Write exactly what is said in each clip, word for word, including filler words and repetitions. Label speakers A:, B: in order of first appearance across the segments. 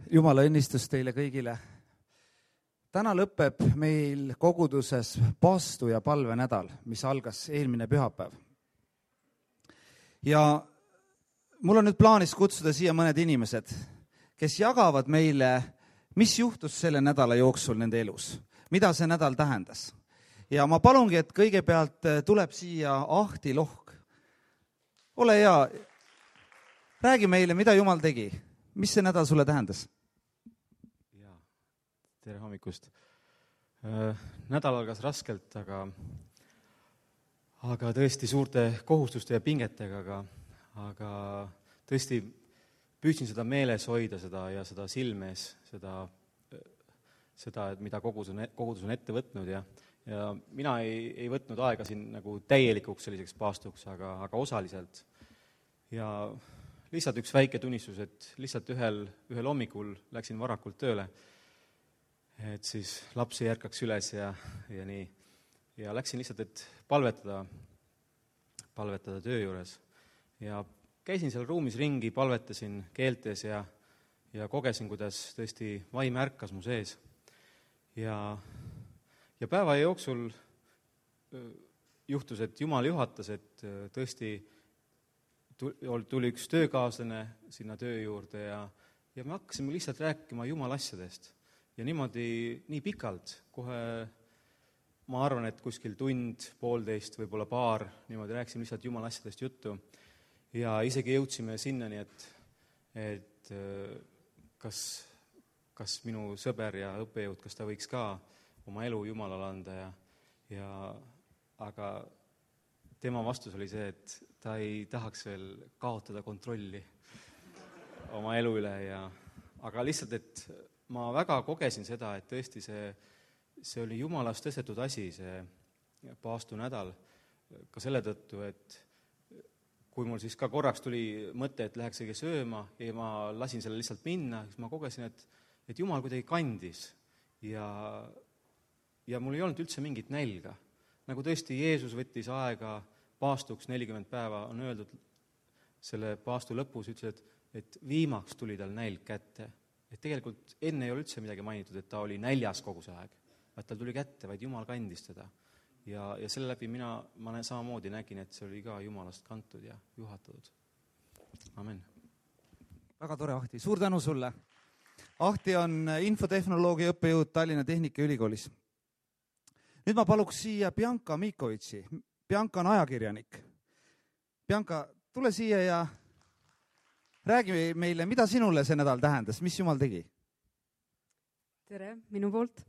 A: Jumala õnnistus teile kõigile. Täna lõpeb meil koguduses paastu- ja palvenädal, mis algas eelmine pühapäev. Ja mul on nüüd plaanis kutsuda siia mõned inimesed, kes jagavad meile, mis juhtus selle nädala jooksul nende elus, mida see nädal tähendas. Ja ma palungi, et kõigepealt tuleb siia Ahti Lohk. Ole hea, räägi meile, mida Jumal tegi. Mis see nädal sulle tähendas?
B: Ja, tere hommikust. Nädal algas raskelt, aga, aga tõesti suurte kohustuste ja pingetega, aga, aga tõesti püüdsin seda meeles hoida seda ja seda silmes, seda, seda et mida kogudus on, kogudus on ette võtnud ja, ja mina ei, ei võtnud aega siin nagu täielikuks selliseks paastuks, aga, aga osaliselt. Ja lihtsalt üks väike tunnistus, et lihtsalt ühel, ühel hommikul läksin varakult tööle, et siis lapsi järkaks üles ja, ja nii. Ja läksin lihtsalt, et palvetada, palvetada töö juures. Ja käisin seal ruumis ringi, palvetasin keeltes ja, ja kogesin, kuidas tõesti vaim ärkas mu sees. Ja, ja päeva jooksul juhtus, et Jumal juhatas, et tõesti tuli üks töökaaslane sinna töö juurde ja, ja me hakkasime lihtsalt rääkima Jumala asjadest. Ja niimoodi, nii pikalt, kohe ma arvan, et kuskil tund, poolteist, võib-olla paar, niimoodi rääkisime lihtsalt Jumala asjadest juttu. Ja isegi jõudsime sinnani, et, et kas, kas minu sõber ja õppejõud, kas ta võiks ka oma elu Jumalale anda. Ja, ja, aga tema vastus oli see, et ta ei tahaks veel kaotada kontrolli oma elu üle. Ja, aga lihtsalt, et ma väga kogesin seda, et tõesti see, see oli Jumalast tõstetud asi, see paastu nädal, ka selle tõttu, et kui mul siis ka korraks tuli mõte, et läheksegi sööma ja ma lasin selle lihtsalt minna, siis ma kogesin, et, et Jumal kuidagi kandis ja, ja mul ei olnud üldse mingit nälga. Nagu tõesti Jeesus võttis aega paastuks nelikümmend päeva, on öeldud selle paastu lõpus, ütles, et, et viimaks tuli tal nälg kätte. Et tegelikult enne ei ole üldse midagi mainitud, et ta oli näljas kogu see aeg, vaid tal tuli kätte, vaid Jumal kandis teda. Ja, ja selle läbi mina, ma samamoodi nägin, et see oli ka Jumalast kantud ja juhatatud. Amen.
A: Väga tore, Ahti. Suur tänu sulle. Ahti on infotehnoloogia õppejõud Tallinna Tehnikaülikoolis. Nüüd ma paluks siia Bianca Mikovitsi. Bianca on ajakirjanik. Bianca, tule siia ja räägi meile, mida sinule see nädal tähendas, mis Jumal tegi?
C: Tere, minu poolt.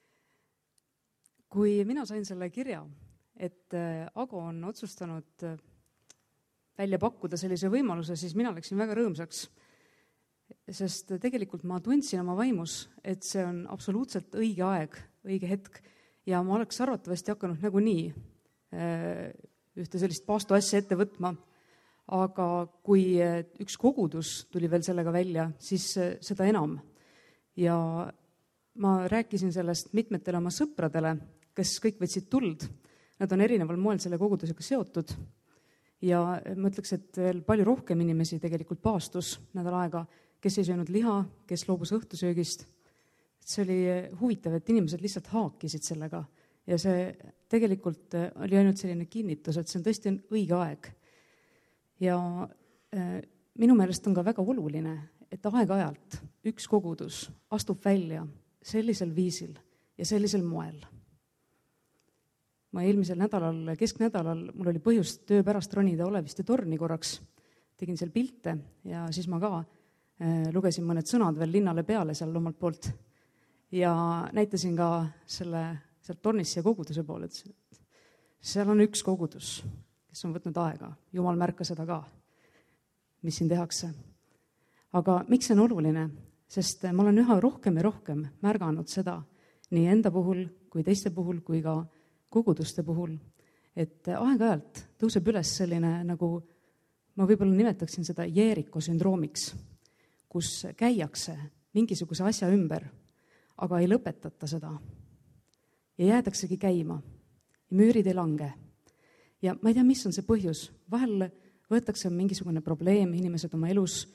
C: Kui mina sain selle kirja, et Ago on otsustanud välja pakkuda sellise võimaluse, siis mina läksin väga rõõmsaks. Sest tegelikult ma tundsin oma vaimus, et see on absoluutselt õige aeg, õige hetk. Ja ma oleks arvatavasti hakanud nagu nii ühte sellist paastu asja ette võtma. Aga kui üks kogudus tuli veel sellega välja, siis seda enam. Ja ma rääkisin sellest mitmetele oma sõpradele, kes kõik võtsid tuld. Nad on erineval moel selle kogudusega seotud. Ja ma ütleks, et veel palju rohkem inimesi tegelikult paastus nädal aega, kes ei söönud liha, kes loobus õhtusöögist. See oli huvitav, et inimesed lihtsalt haakisid sellega. Ja see tegelikult oli ainult selline kinnitus, et see on tõesti õige aeg. Ja äh, minu meelest on ka väga oluline, et aeg-ajalt üks kogudus astub välja sellisel viisil ja sellisel moel. Ma eelmisel nädalal, kesknädalal, mul oli põhjust töö pärast ronida Oleviste torni korraks. Tegin seal pilte ja siis ma ka äh, lugesin mõned sõnad veel linnale peale seal omalt poolt. Ja näitasin ka selle, sealt tornist ja koguduse poole, et seal on üks kogudus, kes on võtnud aega. Jumal märka seda ka, mis siin tehakse. Aga miks see on oluline? Sest ma olen üha rohkem ja rohkem märganud seda nii enda puhul, kui teiste puhul, kui ka koguduste puhul, et aeg-ajalt tõuseb üles selline, nagu ma võib-olla nimetaksin seda Jeeriko sündroomiks, kus käiakse mingisuguse asja ümber, aga ei lõpetata seda. Ja jäädaksegi käima. Ja müürid ei lange. Ja ma ei tea, mis on see põhjus. Vahel võetakse mingisugune probleem, inimesed oma elus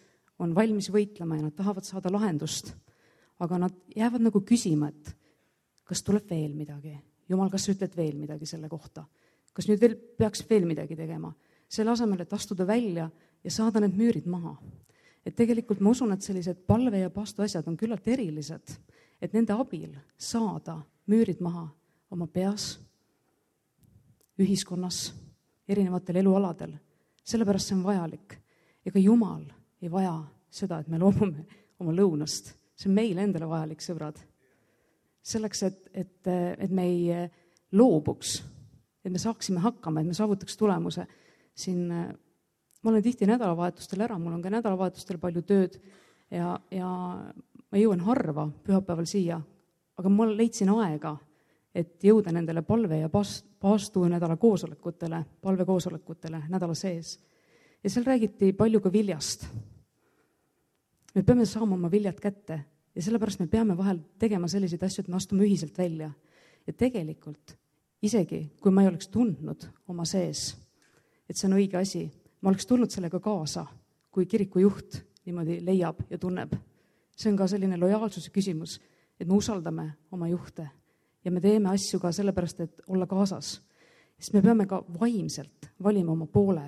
C: on valmis võitlema ja nad tahavad saada lahendust, aga nad jäävad nagu küsima, et kas tuleb veel midagi. Jumal, kas sa ütled veel midagi selle kohta? Kas nüüd veel peaks veel midagi tegema? Selle asemel, et astuda välja ja saada need müürid maha. Et tegelikult ma usun, et sellised palve ja paastu asjad on küllalt erilised, et nende abil saada müürid maha oma peas, ühiskonnas, erinevatel elualadel. Sellepärast see on vajalik. Ega Jumal ei vaja seda, et me loobume oma lõunast. See on meil endale vajalik, sõbrad. Selleks, et, et, et me ei loobuks, et me saaksime hakkama, et me saavutaks tulemuse. Siin, ma olen tihti nädalavahetustel ära, mul on ka nädalavahetustel palju tööd ja, ja ma jõuan harva pühapäeval siia, aga ma leidsin aega, et jõuda nendele palve ja paastu nädala koosolekutele, palve koosolekutele nädala sees. Ja seal räägiti palju ka viljast. Me peame saama oma viljad kätte ja sellepärast me peame vahel tegema selliseid asju, et me astume ühiselt välja. Ja tegelikult, isegi kui ma ei oleks tundnud oma sees, et see on õige asi, ma oleks tulnud sellega kaasa, kui kiriku juht niimoodi leiab ja tunneb. See on ka selline lojaalsuse küsimus, et me usaldame oma juhte ja me teeme asju ka sellepärast, et olla kaasas. Sest me peame ka vaimselt valima oma poole.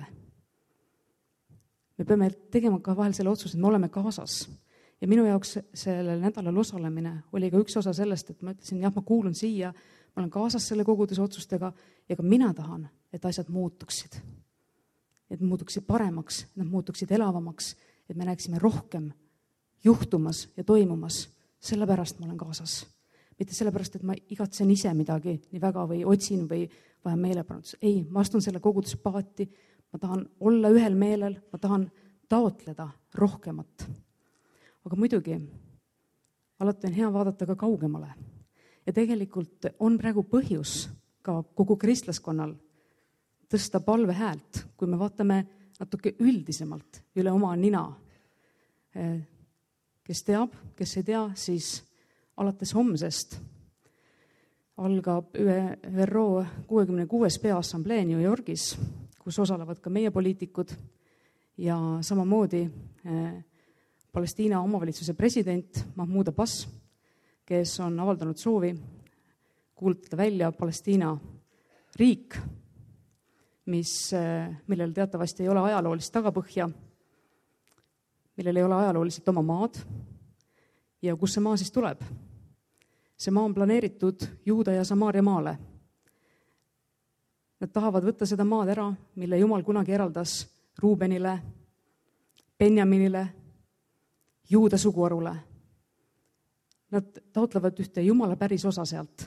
C: Me peame tegema ka vahel selle otsuse, et me oleme kaasas. Ja minu jaoks sellel nädalal osalemine oli ka üks osa sellest, et ma ütlesin, jah, ma kuulun siia, ma olen kaasas selle koguduse otsustega ja ka mina tahan, et asjad muutuksid. Et muutuksid paremaks, et nad muutuksid elavamaks, et me näeksime rohkem juhtumas ja toimumas. Sellepärast ma olen kaasas. Mitte sellepärast, et ma igatsen ise midagi nii väga või otsin või vajan meelepanutus. Ei, ma astun selle koguduse paati, ma tahan olla ühel meelel, ma tahan taotleda rohkemat. Aga muidugi, alati on hea vaadata ka kaugemale. Ja tegelikult on praegu põhjus ka kogu kristlaskonnal tõsta palve häält, kui me vaatame natuke üldisemalt üle oma nina. Kes teab, kes ei tea, siis alates homsest algab Ü R O kuuekümne kuues peaassamblee New Yorgis, kus osalevad ka meie poliitikud ja samamoodi eh, Palestiina omavalitsuse president Mahmoud Abbas, kes on avaldanud soovi kuulutada välja Palestiina riik, mis, millel teatavasti ei ole ajaloolist tagapõhja, millel ei ole ajalooliselt oma maad ja kus see maa siis tuleb. See maa on planeeritud Juuda ja Samaaria maale. Nad tahavad võtta seda maad ära, mille Jumal kunagi eraldas Ruubenile, Benjaminile, Juuda suguharule. Nad taotlevad ühte Jumala päris osa sealt.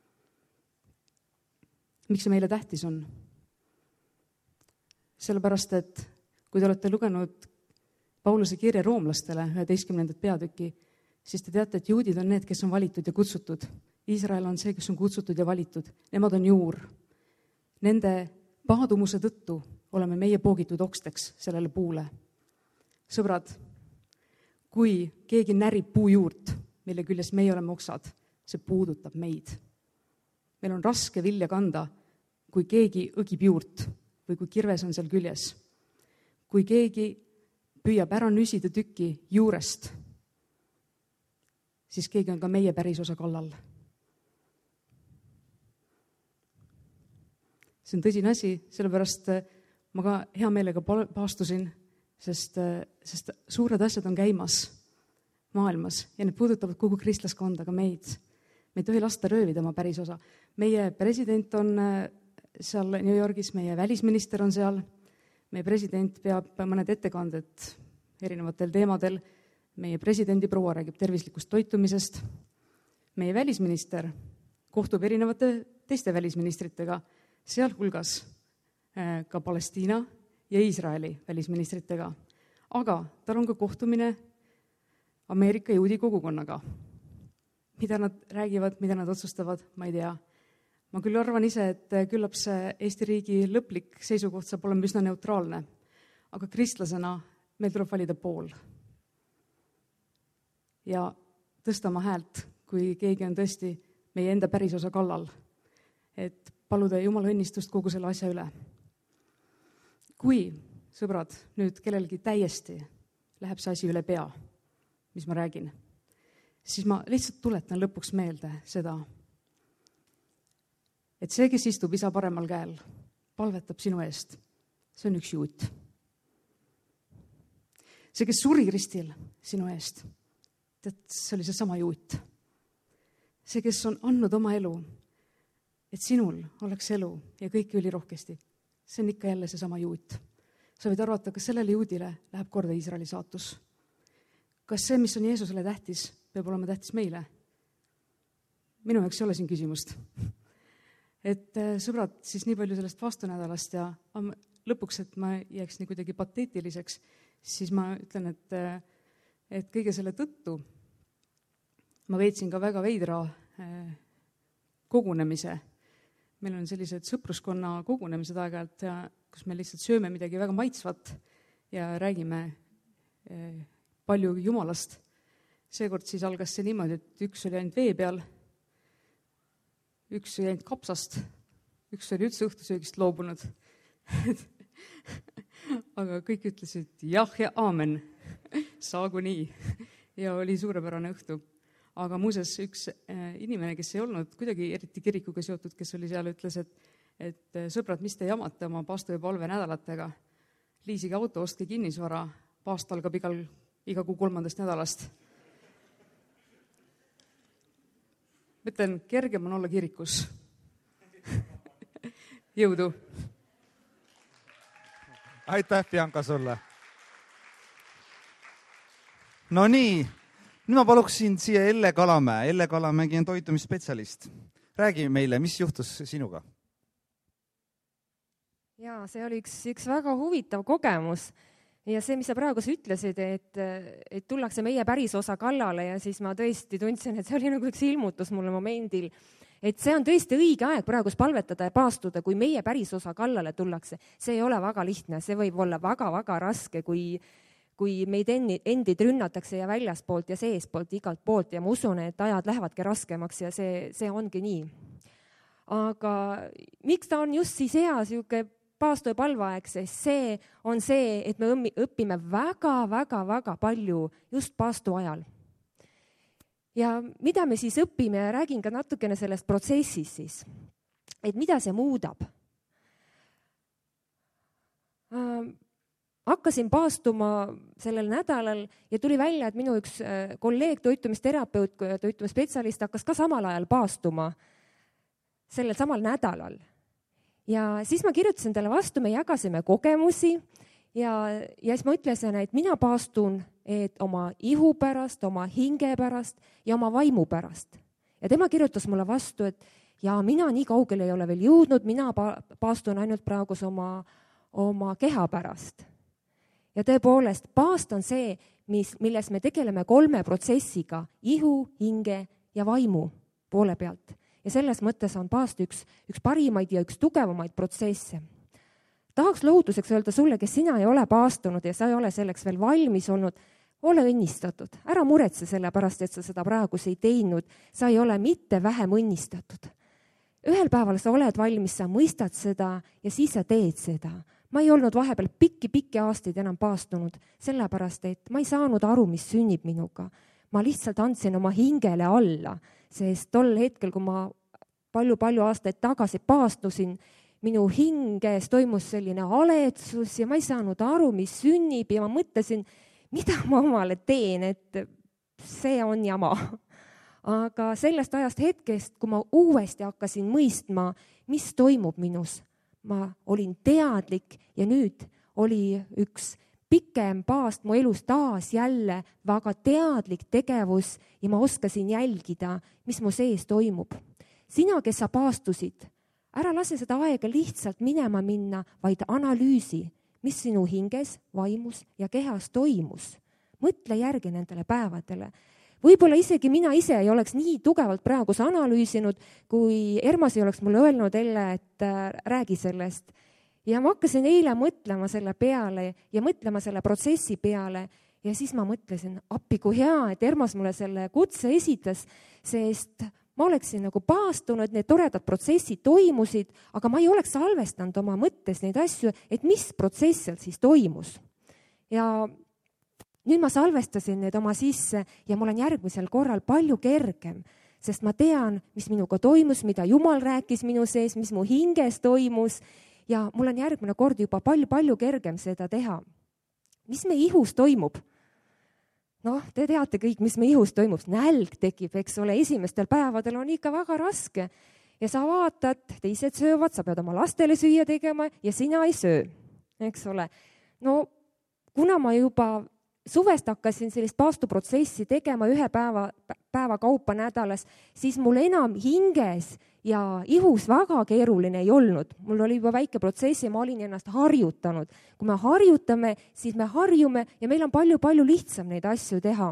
C: Miks see meile tähtis on? Sellepärast, et kui te olete lugenud Pauluse kirja roomlastele üheteistkümnendat peatüki, siis te teate, et juudid on need, kes on valitud ja kutsutud. Iisrael on see, kes on kutsutud ja valitud. Nemad on juur. Nende paadumuse tõttu oleme meie poogitud oksteks sellele puule. Sõbrad, kui keegi närib puujuurt, mille küljes meie oleme oksad, see puudutab meid. Meil on raske vilja kanda, kui keegi õgib juurt või kui kirves on seal küljes. Kui keegi püüab ära nüsida tükki juurest, siis keegi on ka meie päris osa kallal. See on tõsine asi, sellepärast ma ka hea meelega paastusin, sest, sest suured asjad on käimas maailmas ja need puudutavad kogu kristlaskonda, ka meid. Me ei tohi lasta röövida oma päris osa. Meie president on seal New Yorgis, meie välisminister on seal, meie president peab mõned ettekanded erinevatel teemadel. Meie presidendi proua räägib tervislikust toitumisest. Meie välisminister kohtub erinevate teiste välisministritega, sealhulgas ka Palestiina ja Iisraeli välisministritega. Aga tal on ka kohtumine Ameerika juudi kogukonnaga. Mida nad räägivad, mida nad otsustavad, ma ei tea. Ma küll arvan ise, et küllap see Eesti riigi lõplik seisukoht saab olema üsna neutraalne. Aga kristlasena meil tuleb valida pool. Ja tõsta oma häält, kui keegi on tõesti meie enda päris osa kallal, et paluda Jumala õnnistust kogu selle asja üle. Kui, sõbrad, nüüd kellelgi täiesti läheb see asi üle pea, mis ma räägin, siis ma lihtsalt tuletan lõpuks meelde seda, et see, kes istub isa paremal käel, palvetab sinu eest. See on üks juut. See, kes suri ristil sinu eest, tead, see oli see sama juut. See, kes on andnud oma elu, et sinul oleks elu ja kõik ülirohkesti, see on ikka jälle see sama juut. Sa võid arvata, kas sellele juudile läheb korda Iisraeli saatus. Kas see, mis on Jeesusele tähtis, peab olema tähtis meile? Minu jaoks ei ole siin küsimust. Et sõbrad, siis nii palju sellest vastunädalast ja lõpuks, et ma jääks nii kuidagi pateetiliseks, siis ma ütlen, et, et kõige selle tõttu ma veetsin ka väga veidra kogunemise. Meil on sellised sõpruskonna kogunemised aeg-ajalt, kus me lihtsalt sööme midagi väga maitsvat ja räägime palju Jumalast. Seekord siis algas see niimoodi, et üks oli ainult vee peal, üks oli ainult kapsast, üks oli üldse õhtusöögist loobunud. Aga kõik ütlesid jah ja aamen, saagu nii. Ja oli suurepärane õhtu. Aga muuses üks inimene, kes ei olnud kuidagi eriti kirikuga seotud, kes oli seal, ütles, et, et sõbrad, mis te jamate oma paastu ja palve nädalatega? Liisige auto, ostke kinnisvara, paast algab igal, iga kuu kolmandast nädalast. Mõtlen, kergem on olla kirikus. Jõudu!
A: Aitäh, Bianca, sulle! No nii, nüüd ma paluksin siia Elle Kalamäe. Elle Kalamägi on toitumisspetsialist. Räägi meile, mis juhtus sinuga?
D: Jaa, see oli üks, üks väga huvitav kogemus. Ja see, mis sa praegu ütlesid, et, et tullakse meie päris osa kallale ja siis ma tõesti tundsin, et see oli nagu üks ilmutus mulle momendil. Et see on tõesti õige aeg praegu palvetada ja paastuda, kui meie päris osa kallale tullakse. See ei ole väga lihtne, see võib olla väga-väga raske, kui kui meid endid rünnatakse ja väljaspoolt ja seespoolt, igalt poolt ja ma usun, et ajad lähevadki raskemaks ja see, see ongi nii. Aga miks ta on just siis hea siuke paastu ja palveaeg, sest see on see, et me õpime väga-väga-väga palju just paastu ajal. Ja mida me siis õpime ja räägin ka natukene sellest protsessis siis, et mida see muudab. Hakkasin paastuma sellel nädalal ja tuli välja, et minu üks kolleeg, toitumisterapeut, toitumisspetsialist hakkas ka samal ajal paastuma sellel samal nädalal. Ja siis ma kirjutasin talle vastu, me jagasime kogemusi ja, ja siis ma ütlesin, et mina paastun et oma ihu pärast, oma hinge pärast ja oma vaimu pärast. Ja tema kirjutas mulle vastu, et ja mina nii kaugele ei ole veel jõudnud, mina paastun ainult praegus oma, oma keha pärast. Ja tõepoolest, paast on see, mis, milles me tegeleme kolme protsessiga, ihu, hinge ja vaimu poole pealt. Ja selles mõttes on paast üks, üks parimaid ja üks tugevamaid protsesse. Tahaks lohutuseks öelda sulle, kes sina ei ole paastunud ja sa ei ole selleks veel valmis olnud, ole õnnistatud. Ära muretse selle pärast, et sa seda praegu ei teinud. Sa ei ole mitte vähem õnnistatud. Ühel päeval sa oled valmis, sa mõistad seda ja siis sa teed seda. Ma ei olnud vahepeal pikki-pikki aastaid enam paastunud, sellepärast, et ma ei saanud aru, mis sünnib minuga. Ma lihtsalt andsin oma hingele alla, sest tol hetkel, kui ma palju-palju aastaid tagasi paastusin, minu hinges toimus selline aletsus ja ma ei saanud aru, mis sünnib ja ma mõtlesin, mida ma omale teen, et see on jama. Aga sellest ajast hetkest, kui ma uuesti hakkasin mõistma, mis toimub minus, ma olin teadlik ja nüüd oli üks pikem paast mu elus taas jälle väga teadlik tegevus ja ma oskasin jälgida, mis mu sees toimub. Sina, kes sa paastusid, ära lase seda aega lihtsalt minema minna, vaid analüüsi, mis sinu hinges, vaimus ja kehas toimus. Mõtle järgi nendele päevadele. Võib-olla isegi mina ise ei oleks nii tugevalt praegu analüüsinud, kui Ermas ei oleks mulle öelnud, Elle, et räägi sellest. Ja ma hakkasin eile mõtlema selle peale ja mõtlema selle protsessi peale ja siis ma mõtlesin, appi kui hea, et Ermas mulle selle kutse esitas, sest ma oleksin nagu paastunud, need toredad protsessid toimusid, aga ma ei oleks salvestanud oma mõttes neid asju, et mis protsess seal siis toimus. Ja nüüd ma salvestasin need oma sisse ja mul on järgmisel korral palju kergem, sest ma tean, mis minuga toimus, mida Jumal rääkis minu sees, mis mu hinges toimus ja mul on järgmine kord juba palju-palju kergem seda teha. Mis me ihus toimub? Noh, te teate kõik, mis me ihus toimub. Nälg tekib, eks ole, esimestel päevadel on ikka väga raske. Ja sa vaatad, teised söövad, sa pead oma lastele süüa tegema ja sina ei söö, eks ole. No, kuna ma juba suvest hakkasin sellist paastuprotsessi tegema ühe päeva, päeva kaupa nädalas, siis mul enam hinges ja ihus väga keeruline ei olnud. Mul oli juba väike protsess ja ma olin ennast harjutanud. Kui me harjutame, siis me harjume ja meil on palju-palju lihtsam neid asju teha.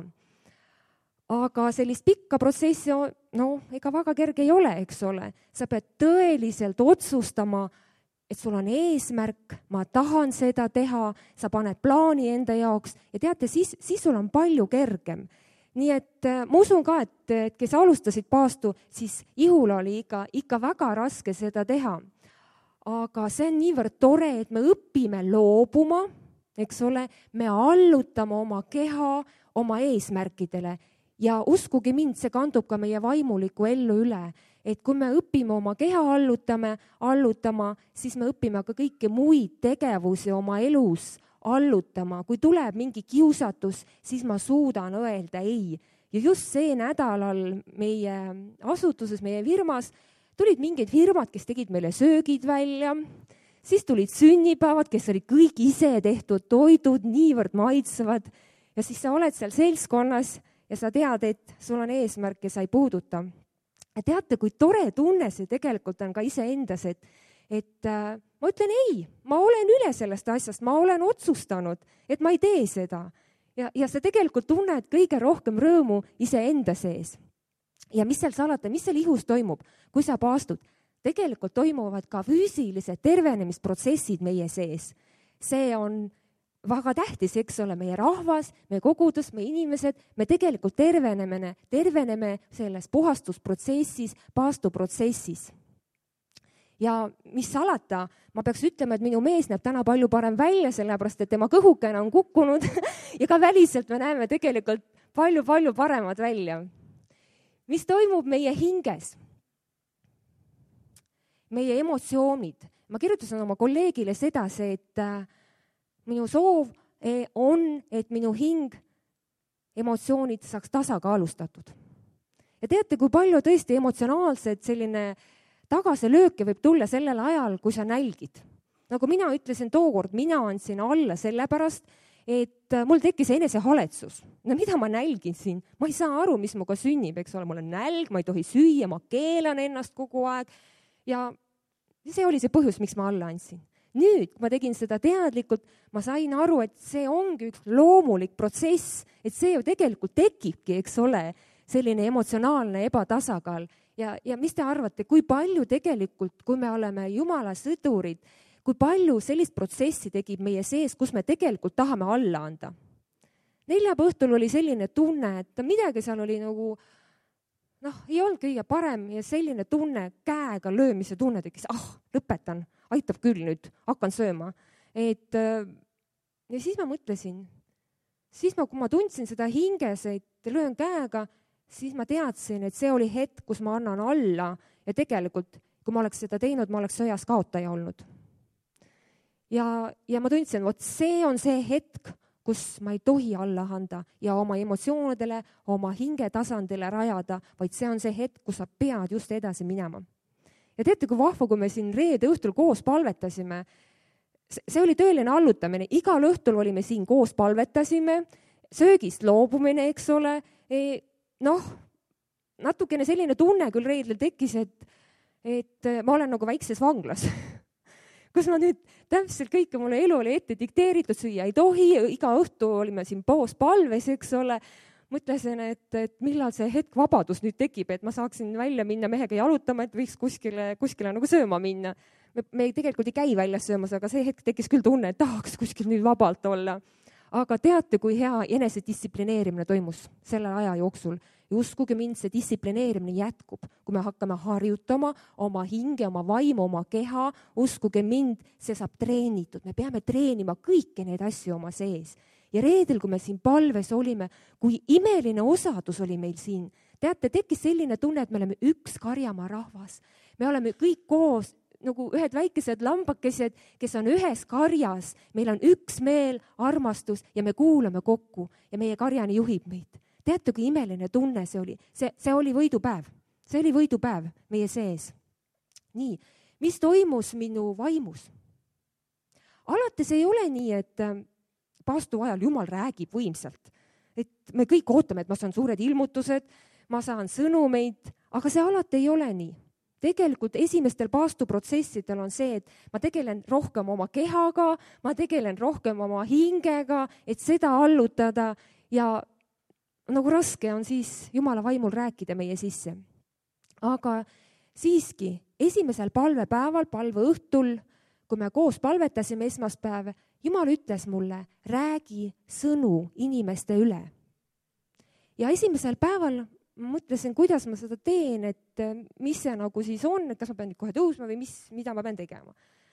D: Aga sellist pikka protsessi, no ega väga kerge ei ole, eks ole. Sa pead tõeliselt otsustama, et sul on eesmärk, ma tahan seda teha, sa paned plaani enda jaoks ja teate, siis, siis sul on palju kergem. Nii et ma usun ka, et, et kes alustasid paastu, siis ihul oli ikka, ikka väga raske seda teha. Aga see on niivõrd tore, et me õpime loobuma, eks ole, me allutame oma keha oma eesmärkidele ja uskuge mind, see kandub ka meie vaimuliku ellu üle. Et kui me õpime oma keha allutame, allutama, siis me õpime ka kõiki muid tegevusi oma elus allutama. Kui tuleb mingi kiusatus, siis ma suudan öelda ei. Ja just see nädalal meie asutuses, meie firmas, tulid mingid firmad, kes tegid meile söögid välja, siis tulid sünnipäevad, kes olid kõik ise tehtud toidud, niivõrd maitsevad. Ja siis sa oled seal seltskonnas ja sa tead, et sul on eesmärk ja sa ei puuduta. Ja teate, kui tore tunne see tegelikult on ka iseendas, et, et äh, ma ütlen ei, ma olen üle sellest asjast, ma olen otsustanud, et ma ei tee seda. Ja, ja sa tegelikult tunned kõige rohkem rõõmu iseenda sees. Ja mis seal salata, mis seal ihus toimub, kui sa paastud? Tegelikult toimuvad ka füüsilised tervenemisprotsessid meie sees. See on väga tähtis, eks ole, meie rahvas, meie kogudus, meie inimesed, me tegelikult terveneme, terveneme selles puhastusprotsessis, paastuprotsessis. Ja mis salata, ma peaks ütlema, et minu mees näeb täna palju parem välja, sellepärast, et tema kõhukene on kukkunud ja ka väliselt me näeme tegelikult palju-palju paremad välja. Mis toimub meie hinges? Meie emotsioonid. Ma kirjutasin oma kolleegile sedasi, et minu soov on, et minu hing, emotsioonid saaks tasakaalustatud. Ja teate, kui palju tõesti emotsionaalsed selline tagasilööke võib tulla sellel ajal, kui sa nälgid. Nagu mina ütlesin tookord, mina andsin alla sellepärast, et mul tekkis enesehaletsus. No mida ma nälgin siin? Ma ei saa aru, mis muga sünnib, eks ole, mul on nälg, ma ei tohi süüa, ma keelan ennast kogu aeg. Ja see oli see põhjus, miks ma alla andsin. Nüüd, kui ma tegin seda teadlikult, ma sain aru, et see ongi üks loomulik protsess, et see ju tegelikult tekibki, eks ole, selline emotsionaalne ebatasakaal. Ja, ja mis te arvate, kui palju tegelikult, kui me oleme Jumala sõdurid, kui palju sellist protsessi tegib meie sees, kus me tegelikult tahame alla anda? Neljaba õhtul oli selline tunne, et midagi seal oli nagu, noh, ei olnud kõige parem ja selline tunne, käega löömise tunne tekkis, ah, lõpetan. Aitab küll nüüd, hakkan sööma. Et, ja siis ma mõtlesin, siis ma, kui ma tundsin seda hinges, et löön käega, siis ma teadsin, et see oli hetk, kus ma annan alla ja tegelikult, kui ma oleks seda teinud, ma oleks sõjas kaotaja olnud. Ja, ja ma tundsin, vot see on see hetk, kus ma ei tohi alla anda ja oma emotsioonidele, oma hinge tasandile rajada, vaid see on see hetk, kus sa pead just edasi minema. Ja teate, kui vahva, kui me siin reede õhtul koos palvetasime, see oli tõeline allutamine. Igal õhtul olime siin koos palvetasime, söögist loobumine, eks ole. E, noh, natukene selline tunne küll reedel tekkis, et, et ma olen nagu väikses vanglas. Kus ma nüüd täpselt kõike mulle elu oli ette dikteeritud, süüa ei tohi, iga õhtu olime siin koos palves, eks ole. Mõtlesin, et, et millal see hetk vabadus nüüd tekib, et ma saaksin välja minna mehega jalutama, et võiks kuskile, kuskile nagu sööma minna. Me, me tegelikult ei käi väljas söömas, aga see hetk tekkis küll tunne, et tahaks kuskil nüüd vabalt olla. Aga teate, kui hea enesedistsiplineerimine toimus selle aja jooksul. Ja uskuge mind, see distsiplineerimine jätkub. Kui me hakkame harjutama oma hinge, oma vaimu, oma keha, uskuge mind, see saab treenitud. Me peame treenima kõiki neid asju oma sees. ja reedel, kui me siin palves olime, kui imeline osadus oli meil siin. Teate, tekkis selline tunne, et me oleme üks karjamaa rahvas. Me oleme kõik koos, nagu ühed väikesed lambakesed, kes on ühes karjas. Meil on üks meel, armastus ja me kuulame kokku ja meie karjani juhib meid. Teate, kui imeline tunne see oli? See, see oli võidupäev. See oli võidupäev meie sees. Nii, mis toimus minu vaimus? Alati see ei ole nii, et paastu ajal Jumal räägib võimsalt. Et me kõik ootame, et ma saan suured ilmutused, ma saan sõnumeid, aga see alati ei ole nii. Tegelikult esimestel paastuprotsessidel on see, et ma tegelen rohkem oma kehaga, ma tegelen rohkem oma hingega, et seda allutada ja nagu raske on siis Jumala vaimul rääkida meie sisse. Aga siiski, esimesel palvepäeval, palve õhtul, kui me koos palvetasime esmaspäev, Jumal ütles mulle, räägi sõnu inimeste üle. Ja esimesel päeval ma mõtlesin, kuidas ma seda teen, et mis see nagu siis on, et kas ma pean nüüd kohe tõusma või mis, mida ma pean tegema.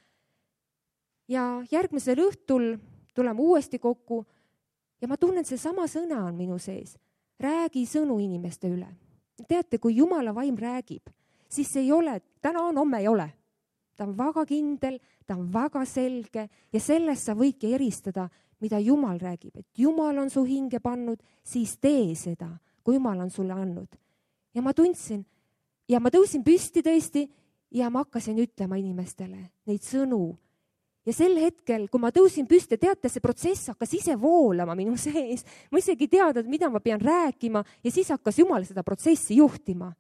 D: Ja järgmisel õhtul tuleme uuesti kokku ja ma tunnen, see sama sõna on minu sees. Räägi sõnu inimeste üle. Teate, kui Jumala vaim räägib, siis see ei ole, täna on, homme ei ole. Ta on väga kindel, ta on väga selge ja sellest sa võidki eristada, mida Jumal räägib. Et Jumal on su hinge pannud, siis tee seda, kui Jumal on sulle andnud. Ja ma tundsin ja ma tõusin püsti tõesti ja ma hakkasin ütlema inimestele neid sõnu. Ja sel hetkel, kui ma tõusin püsti, teate, see protsess hakkas ise voolama minu sees. Ma isegi teada, mida ma pean rääkima ja siis hakkas Jumal seda protsessi juhtima.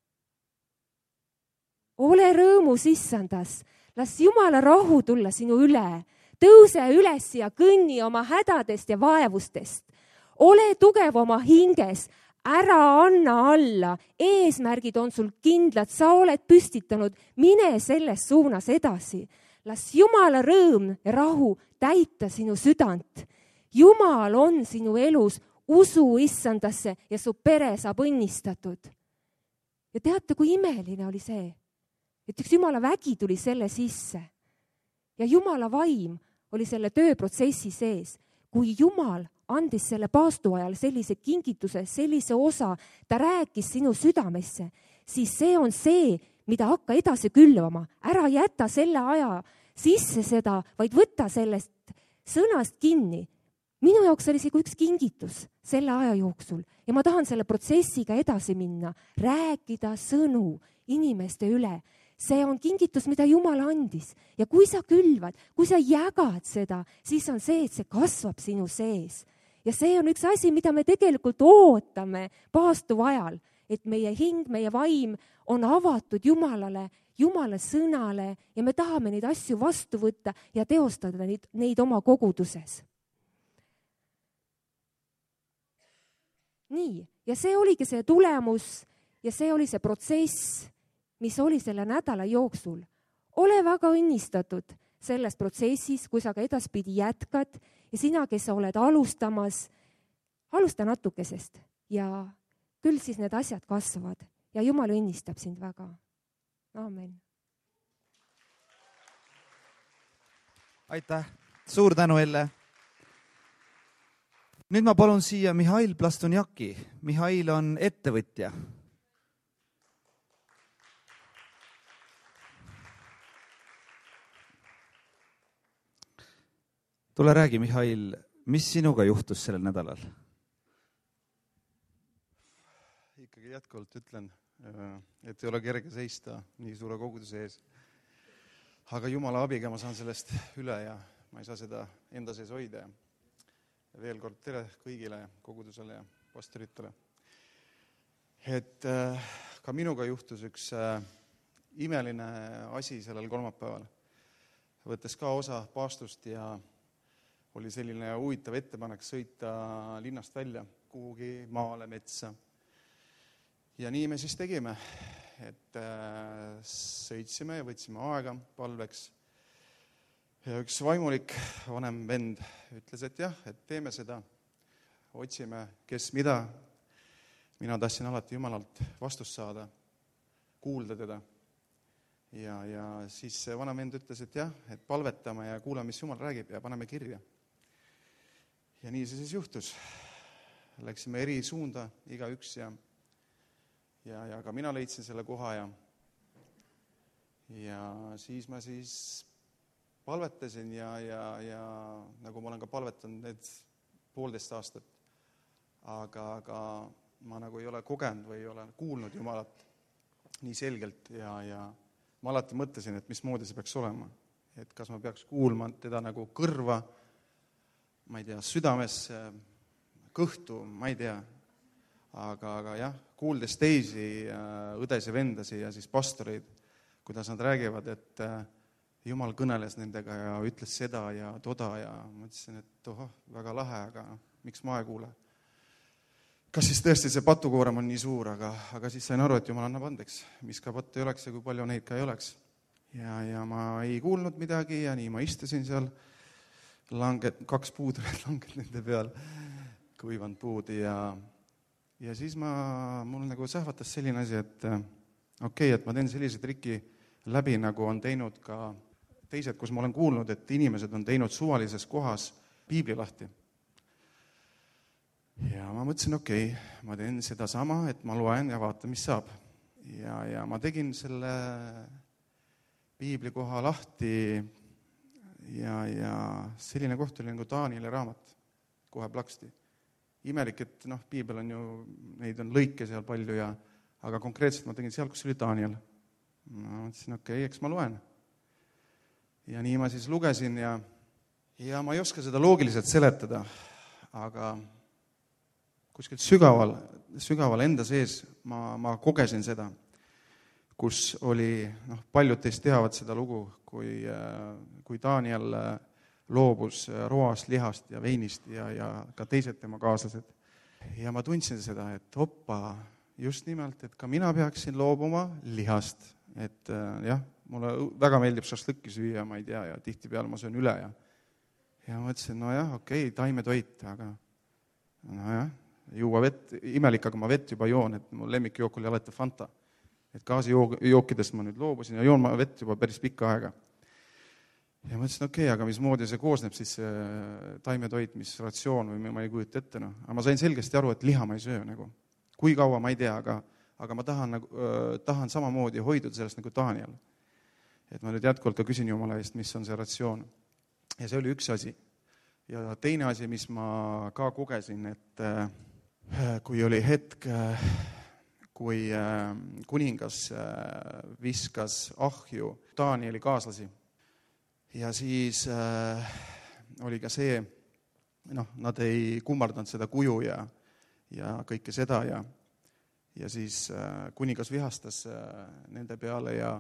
D: Ole rõõmus issandas, las Jumala rahu tulla sinu üle. Tõuse üles ja kõnni oma hädadest ja vaevustest. Ole tugev oma hinges, ära anna alla, eesmärgid on sul kindlad, sa oled püstitanud, mine selles suunas edasi. Las Jumala rõõm ja rahu täita sinu südant. Jumal on sinu elus, usu issandasse ja su pere saab õnnistatud. Ja teate, kui imeline oli see, et üks Jumala vägi tuli selle sisse ja Jumala vaim oli selle tööprotsessi sees. Kui Jumal andis selle paastu ajal sellise kingituse, sellise osa, ta rääkis sinu südamesse, siis see on see, mida hakka edasi külvama. Ära jäta selle aja sisse seda, vaid võtta sellest sõnast kinni. Minu jaoks oli see kui üks kingitus selle aja jooksul ja ma tahan selle protsessiga edasi minna, rääkida sõnu inimeste üle. See on kingitus, mida Jumal andis ja kui sa külvad, kui sa jagad seda, siis on see, et see kasvab sinu sees. Ja see on üks asi, mida me tegelikult ootame paastu ajal, et meie hing, meie vaim on avatud Jumalale, Jumala sõnale ja me tahame neid asju vastu võtta ja teostada neid, neid oma koguduses. Nii, ja see oligi see tulemus ja see oli see protsess, mis oli selle nädala jooksul. Ole väga õnnistatud selles protsessis, kui sa ka edaspidi jätkad ja sina, kes sa oled alustamas, alusta natukesest ja küll siis need asjad kasvavad ja Jumal õnnistab sind väga. Aamen.
A: Aitäh. Suur tänu, Elle. Nüüd ma palun siia Mihhail Plastunjaki. Mihhail on ettevõtja. Tule räägi, Mihhail, mis sinuga juhtus sellel nädalal?
E: Ikkagi jätkuvalt ütlen, et ei ole kerge seista nii suure koguduse ees. Aga Jumala abiga ma saan sellest üle ja ma ei saa seda enda sees hoida. Veel kord tere kõigile kogudusele ja pastoritele. Et ka minuga juhtus üks imeline asi sellel kolmapäeval. Võttes ka osa paastust ja oli selline huvitav ettepanek sõita linnast välja kuhugi maale, metsa. Ja nii me siis tegime, et sõitsime ja võtsime aega palveks. Ja üks vaimulik vanem vend ütles, et jah, et teeme seda, otsime, kes mida. Mina tahtsin alati Jumalalt vastust saada, kuulda teda. Ja, ja siis see vanem vend ütles, et jah, et palvetame ja kuulame, mis Jumal räägib ja paneme kirja. ja nii see siis juhtus. Läksime eri suunda igaüks ja, ja, ja ka mina leidsin selle koha ja, ja siis ma siis palvetasin ja, ja, ja nagu ma olen ka palvetanud need poolteist aastat, aga, aga ma nagu ei ole kogenud või ei ole kuulnud Jumalat nii selgelt ja, ja ma alati mõtlesin, et mismoodi see peaks olema. Et kas ma peaks kuulma teda nagu kõrva, ma ei tea, südamesse, kõhtu, ma ei tea. Aga, aga jah, kuuldes teisi õdesi ja vendasi ja siis pastoreid, kuidas nad räägivad, et Jumal kõneles nendega ja ütles seda ja toda ja mõtlesin, et ohoh, väga lahe, aga miks ma ei kuule. Kas siis tõesti see patukoorem on nii suur, aga, aga siis sain aru, et Jumal annab andeks, mis ka pattu ei oleks ja kui palju neid ka ei oleks. Ja, ja ma ei kuulnud midagi ja nii ma istusin seal, langed, kaks puud langed nende peal, kuivanud puud ja, ja siis ma, mul nagu sähvatas selline asi, et okei, okay, et ma teen sellise triki läbi, nagu on teinud ka teised, kus ma olen kuulnud, et inimesed on teinud suvalises kohas piibli lahti. Ja ma mõtlesin, okei, okay, ma teen seda sama, et ma loen ja vaatan, mis saab. Ja, ja ma tegin selle piibli koha lahti ja, ja selline koht oli nagu Taanieli raamat, kohe plaksti. Imelik, et noh, piibel on ju, neid on lõike seal palju, ja, aga konkreetselt ma tegin seal, kus oli Taaniel. Ma mõtlesin, okei, okay, eks ma loen. Ja nii ma siis lugesin ja, ja ma ei oska seda loogiliselt seletada, aga kuskilt sügaval, sügaval enda sees ma, ma kogesin seda, kus oli, noh, paljud teist teavad seda lugu, kui, kui Daniel loobus roast, lihast ja veinist ja, ja ka teised tema kaaslased. Ja ma tundsin seda, et hoppa, just nimelt, et ka mina peaksin loobuma lihast. Et jah, mulle väga meeldib šašlõkki süüa, ma ei tea, ja tihti peale ma söön üle. Ja, ja ma mõtlesin, no jah, okei, okay, taimetoit, aga no jah, juua vett, imelik, aga ma vett juba joon, et mu lemmikjook oli alati Fanta. Et gaasijookidest ma nüüd loobusin ja joon ma vett juba päris pikka aega. Ja mõtlesin, okei, okay, aga mismoodi see koosneb siis taimetoit, mis ratsioon või ma ei kujuta ette. No. Aga ma sain selgesti aru, et liha ma ei söö. Nagu. Kui kaua, ma ei tea, aga, aga ma tahan, nagu, äh, tahan samamoodi hoiduda sellest nagu Daniel. Et ma nüüd jätkuvalt ka küsin Jumala eest, mis on see ratsioon. Ja see oli üks asi. Ja teine asi, mis ma ka kogesin, et äh, kui oli hetk, äh, kui äh, kuningas äh, viskas ahju Danieli kaaslasi, ja siis äh, oli ka see, noh, nad ei kummardanud seda kuju ja, ja kõike seda ja, ja siis äh, kuningas vihastas äh, nende peale ja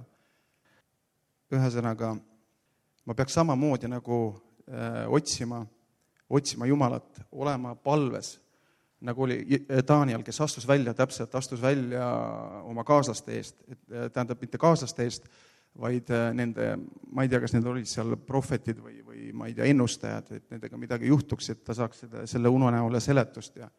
E: ühesõnaga ma peaks samamoodi nagu äh, otsima, otsima Jumalat, olema palves, nagu oli Daniel, kes astus välja, täpselt astus välja oma kaaslaste eest, et, tähendab mitte kaaslaste eest, vaid nende, ma ei tea, kas need olid seal prohvetid või, või ma ei tea, ennustajad, et nendega midagi juhtuks, et ta saaks seda, selle unenäole seletust. Ja,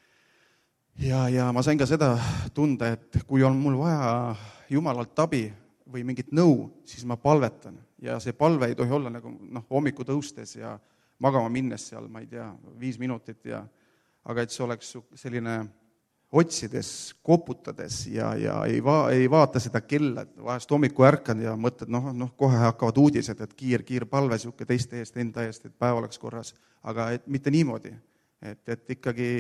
E: ja, ja ma sain ka seda tunda, et kui on mul vaja Jumalalt abi või mingit nõu, siis ma palvetan. Ja see palve ei tohi olla nagu noh, hommiku tõustes ja magama minnes seal, ma ei tea, viis minutit, ja, aga et see oleks selline otsides, koputades ja, ja ei, va, ei vaata seda kella, et vahest hommiku ärkan ja mõtled, noh, noh, kohe hakkavad uudised, et kiir, kiir palve siuke teiste eest, enda eest, et päev oleks korras, aga et mitte niimoodi, et, et ikkagi,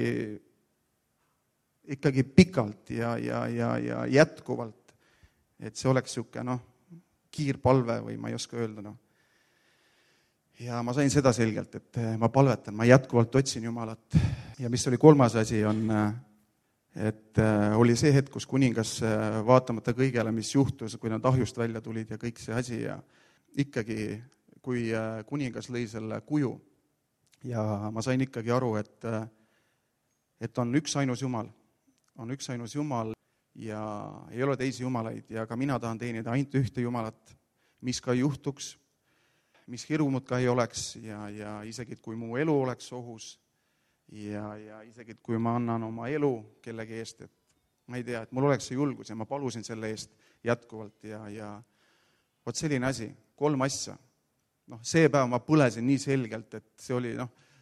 E: ikkagi pikalt ja, ja, ja, ja jätkuvalt, et see oleks siuke, noh, kiir palve või ma ei oska öelda, noh. Ja ma sain seda selgelt, et ma palvetan, ma jätkuvalt otsin Jumalat ja mis oli kolmas asi, on et oli see hetk, kus kuningas vaatamata kõigele, mis juhtus, kui nad ahjust välja tulid ja kõik see asi ja ikkagi, kui kuningas lõi selle kuju ja ma sain ikkagi aru, et, et on üks ainus Jumal, on üks ainus Jumal ja ei ole teisi jumalaid ja ka mina tahan teenida ainult ühte Jumalat, mis ka juhtuks, mis hirmud ka ei oleks ja, ja isegi kui mu elu oleks ohus, ja, ja isegi kui ma annan oma elu kellegi eest, et ma ei tea, et mul oleks see julgus ja ma palusin selle eest jätkuvalt ja, ja vot selline asi, kolm asja. Noh, see päev ma põlesin nii selgelt, et see oli, noh,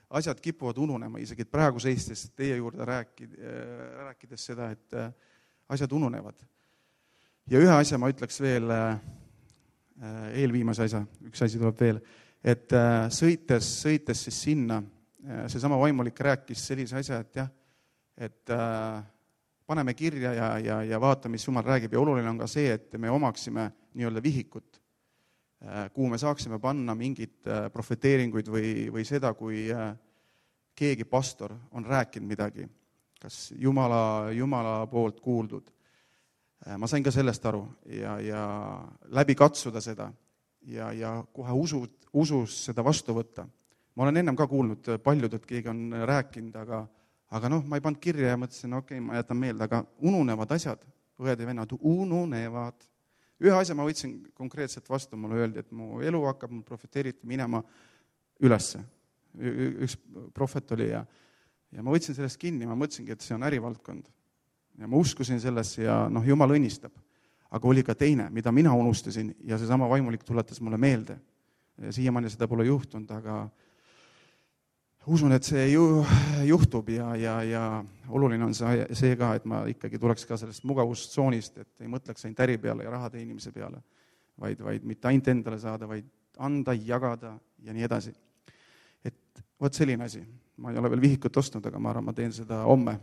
E: asjad kipuvad ununema, isegi praegu seistes teie juurde rääkid, rääkides seda, et asjad ununevad. Ja ühe asja ma ütleks veel, eelviimase asja, üks asi tuleb veel, et sõites, sõites siis sinna, seesama vaimulik rääkis sellise asja, et jah, et paneme kirja ja, ja, ja vaatame, mis Jumal räägib. Ja oluline on ka see, et me omaksime nii-öelda vihikut, kuhu me saaksime panna mingid profeteeringuid või, või seda, kui keegi pastor on rääkinud midagi, kas Jumala, Jumala poolt kuuldud. Ma sain ka sellest aru ja, ja läbi katsuda seda ja, ja kohe usu, usus seda vastu võtta. Ma olen ennem ka kuulnud paljud, et keegi on rääkinud, aga, aga noh, ma ei pannud kirja ja mõtlesin, okei, okay, ma jätan meelde, aga ununevad asjad, õed ja vennad, ununevad. Ühe asja ma võtsin konkreetselt vastu, mulle öeldi, et mu elu hakkab, mul profeteeriti minema ülesse. Üks profet oli ja, ja ma võtsin sellest kinni, ma mõtlesingi, et see on ärivaldkond. Ja ma uskusin sellesse ja noh, Jumal õnnistab. Aga oli ka teine, mida mina unustasin ja seesama vaimulik tuletas mulle meelde. Ja siiamaani seda pole juhtunud, aga usun, et see ju, juhtub ja, ja, ja oluline on see, see ka, et ma ikkagi tuleks ka sellest mugavustsoonist, et ei mõtleks ainult äri peale ja raha teenimise peale, vaid, vaid mitte ainult endale saada, vaid anda, jagada ja nii edasi. Et vot selline asi. Ma ei ole veel vihikut ostnud, aga ma arvan, ma teen seda homme.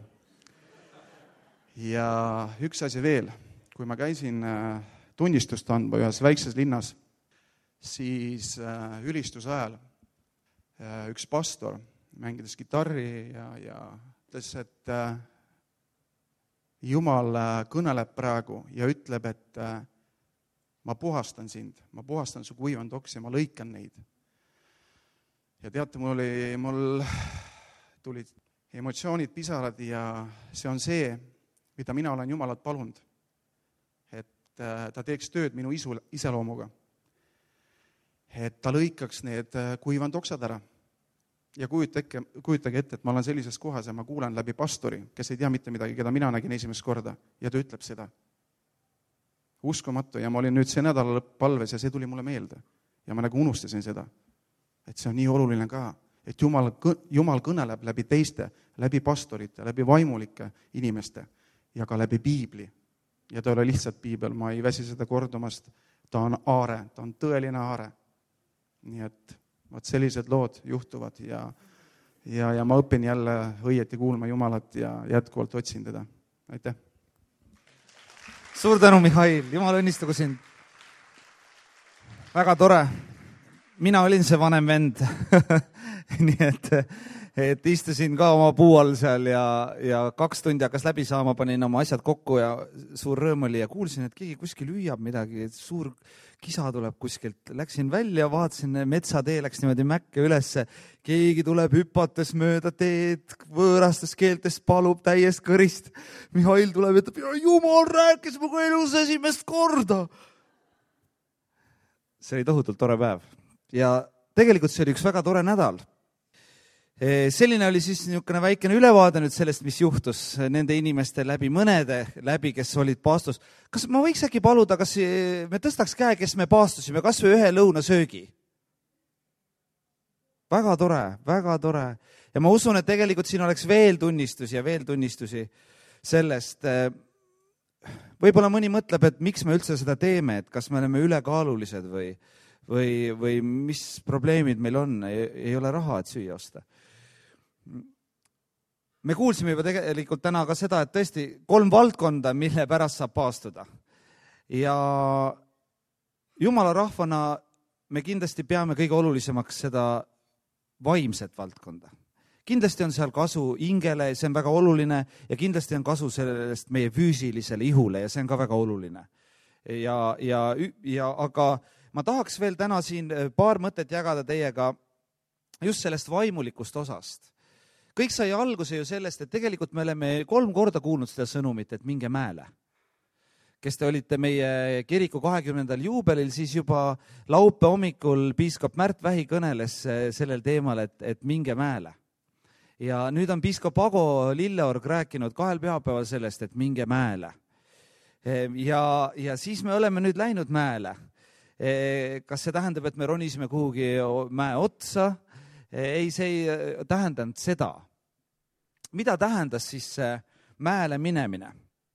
E: Ja üks asi veel, kui ma käisin tunnistust andma ühes väikses linnas, siis ülistuse ajal üks pastor mängides gitarri ja, ja ütles, et Jumal kõneleb praegu ja ütleb, et ma puhastan sind, ma puhastan su kuivanud oksi ja ma lõikan neid. Ja teate, mul, oli, mul tulid emotsioonid, pisarad ja see on see, mida mina olen Jumalat palunud, et ta teeks tööd minu isu, iseloomuga. Et ta lõikaks need kuivanud oksad ära. Ja kujutage, kujutage ette, et ma olen sellises kohas ja ma kuulen läbi pastori, kes ei tea mitte midagi, keda mina nägin esimest korda, ja ta ütleb seda. Uskumatu, ja ma olin nüüd see nädala lõpp palves ja see tuli mulle meelde. Ja ma nagu unustasin seda, et see on nii oluline ka, et Jumal, Jumal kõneleb läbi teiste, läbi pastorite, läbi vaimulike inimeste ja ka läbi piibli. Ja ta ei ole lihtsalt piibel, ma ei väsi seda kordumast, ta on aare, ta on tõeline aare. Nii et võt sellised lood juhtuvad ja, ja, ja ma õpin jälle õieti kuulma Jumalat ja jätkuvalt otsin teda. Aitäh!
A: Suur tänu, Mihhail! Jumal õnnistagu sind! Väga tore! Mina olin see vanem vend. Nii et, et istusin ka oma puu all seal ja, ja kaks tundi hakkas läbi saama, panin oma asjad kokku ja suur rõõm oli ja kuulsin, et keegi kuskil hüüab midagi, et suur kisa tuleb kuskilt. Läksin välja, vaatasin, metsatee läks niimoodi mäkke ülesse. Keegi tuleb hüpates mööda teed, võõrastes keeltes palub täiest kõrist. Mihhail tuleb ja ütleb, Jumal rääkis mu elus esimest korda. See oli tohutult tore päev. Ja tegelikult see oli üks väga tore nädal. Selline oli siis niisugune väikene ülevaade nüüd sellest, mis juhtus nende inimeste läbi, mõnede läbi, kes olid paastus. Kas ma võiks äkki paluda, kas me tõstaks käe, kes me paastusime, kas või ühe lõunasöögi? Väga tore, väga tore. Ja ma usun, et tegelikult siin oleks veel tunnistusi ja veel tunnistusi sellest. Võib-olla mõni mõtleb, et miks me üldse seda teeme, et kas me oleme ülekaalulised või, või, või mis probleemid meil on, ei, ei ole raha, et süüa osta. Me kuulsime juba tegelikult täna ka seda, et tõesti kolm valdkonda, mille pärast saab paastuda. Ja Jumala rahvana me kindlasti peame kõige olulisemaks seda vaimset valdkonda. Kindlasti on seal kasu hingele, see on väga oluline ja kindlasti on kasu sellest meie füüsilisele ihule ja see on ka väga oluline. Ja, ja, ja, aga ma tahaks veel täna siin paar mõtet jagada teiega just sellest vaimulikust osast. Kõik sai alguse ju sellest, et tegelikult me oleme kolm korda kuulnud seda sõnumit, et minge mäele. Kes te olite meie kiriku kahekümnendal juubelil, siis juba laupe hommikul piiskop Märt Vähi kõneles sellel teemal, et, et minge mäele. Ja nüüd on piiskop Ago Lilleorg rääkinud kahel pühapäeval sellest, et minge mäele. Ja, ja siis me oleme nüüd läinud mäele. Kas see tähendab, et me ronisime kuhugi mäe otsa ei, see ei tähendanud seda. Mida tähendas siis see mäele minemine?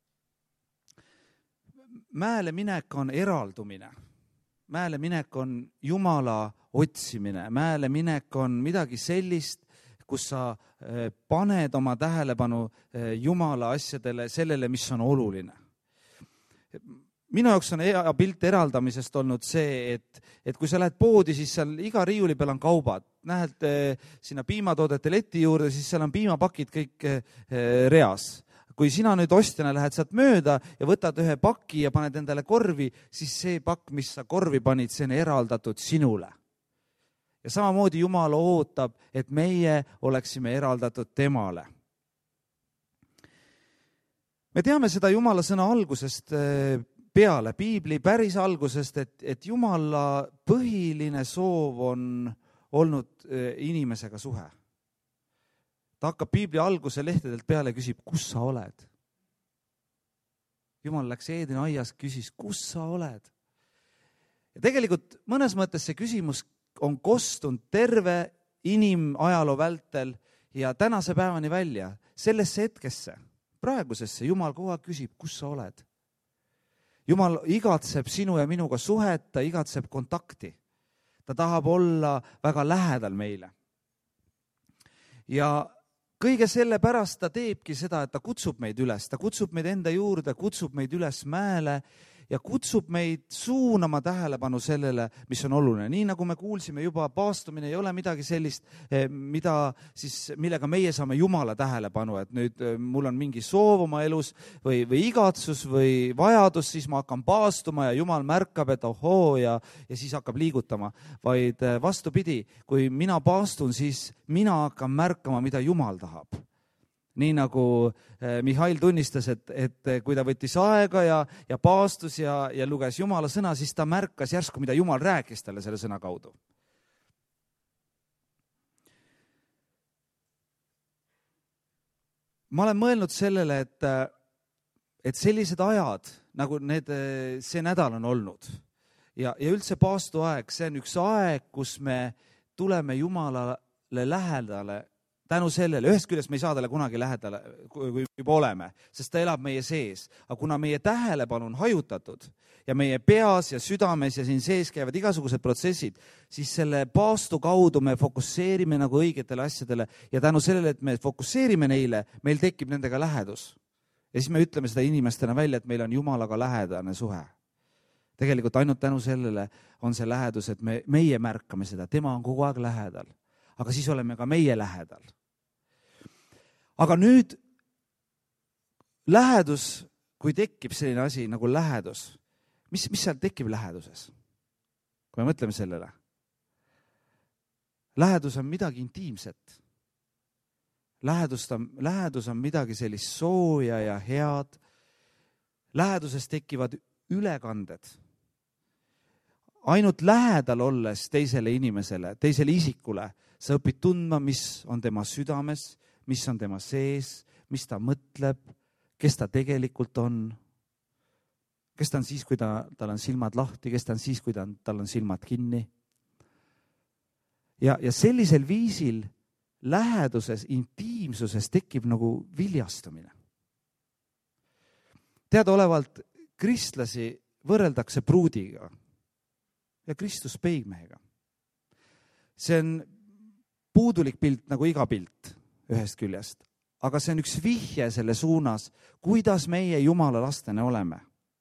A: Mäele minek on eraldumine. Mäele minek on Jumala otsimine. Mäele minek on midagi sellist, kus sa paned oma tähelepanu Jumala asjadele, sellele, mis on oluline. Minu jaoks on hea pilt eraldamisest olnud see, et, et kui sa lähed poodi, siis seal iga riiuli peal on kaubad. Nähed sinna piimatoodete leti juurde, siis seal on piimapakid kõik reas. Kui sina nüüd ostjana lähed sealt mööda ja võtad ühe paki ja paned endale korvi, siis see pakk, mis sa korvi panid, see on eraldatud sinule. Ja samamoodi Jumal ootab, et meie oleksime eraldatud temale. Me teame seda Jumala sõna algusest peale, Piibli päris algusest, et, et Jumala põhiline soov on olnud inimesega suhe. Ta hakkab Piibli alguse lehtedelt peale ja küsib, kus sa oled? Jumal läks Eedeni aias, küsis, kus sa oled? Ja tegelikult mõnes mõttes see küsimus on kostunud terve inimajaloo vältel ja tänase päevani välja, sellesse hetkesse, praegusesse. Jumal kogu aeg küsib, kus sa oled? Jumal igatseb sinu ja minuga suhet, ta igatseb kontakti. Ta tahab olla väga lähedal meile. Ja kõige selle pärast ta teebki seda, et ta kutsub meid üles, ta kutsub meid enda juurde, kutsub meid üles mäele ja kutsub meid suunama tähelepanu sellele, mis on oluline. Nii nagu me kuulsime juba, paastumine ei ole midagi sellist, mida siis, millega meie saame Jumala tähelepanu, et nüüd mul on mingi soov oma elus või, või igatsus või vajadus, siis ma hakkan paastuma ja Jumal märkab, et ohoo ja, ja siis hakkab liigutama. Vaid vastupidi, kui mina paastun, siis mina hakkan märkama, mida Jumal tahab. Nii nagu Mihhail tunnistas, et, et kui ta võttis aega ja, ja paastus ja, ja luges Jumala sõna, siis ta märkas järsku, mida Jumal rääkis talle selle sõna kaudu. Ma olen mõelnud sellele, et, et sellised ajad, nagu need, see nädal on olnud ja, ja üldse paastuaeg, see on üks aeg, kus me tuleme Jumalale lähedale tänu sellele, ühest küljest me ei saa talle kunagi lähedale, kui juba oleme, sest ta elab meie sees. Aga kuna meie tähelepanu on hajutatud ja meie peas ja südames ja siin sees käivad igasugused protsessid, siis selle paastu kaudu me fokusseerime nagu õigetele asjadele ja tänu sellele, et me fokusseerime neile, meil tekib nendega lähedus. Ja siis me ütleme seda inimestena välja, et meil on Jumalaga lähedane suhe. Tegelikult ainult tänu sellele on see lähedus, et me, meie märkame seda, tema on kogu aeg lähedal. Aga siis oleme ka meie lähedal. Aga nüüd lähedus, kui tekib selline asi nagu lähedus, mis, mis seal tekib läheduses? Kui me mõtleme sellele. Lähedus on midagi intiimset. Lähedus on, lähedus on midagi sellist sooja ja head. Läheduses tekivad ülekanded. Ainult lähedal olles teisele inimesele, teisele isikule, sa õpid tundma, mis on tema südames, mis on tema sees, mis ta mõtleb, kes ta tegelikult on. Kes ta on siis, kui ta, tal on silmad lahti, kes ta on siis, kui ta on, tal on silmad kinni. Ja, ja sellisel viisil läheduses, intiimsuses tekib nagu viljastumine. Teadaolevalt kristlasi võrreldakse pruudiga ja Kristus peigmehega. See on puudulik pilt nagu iga pilt ühest küljest, aga see on üks vihje selle suunas, kuidas meie Jumala lastena oleme.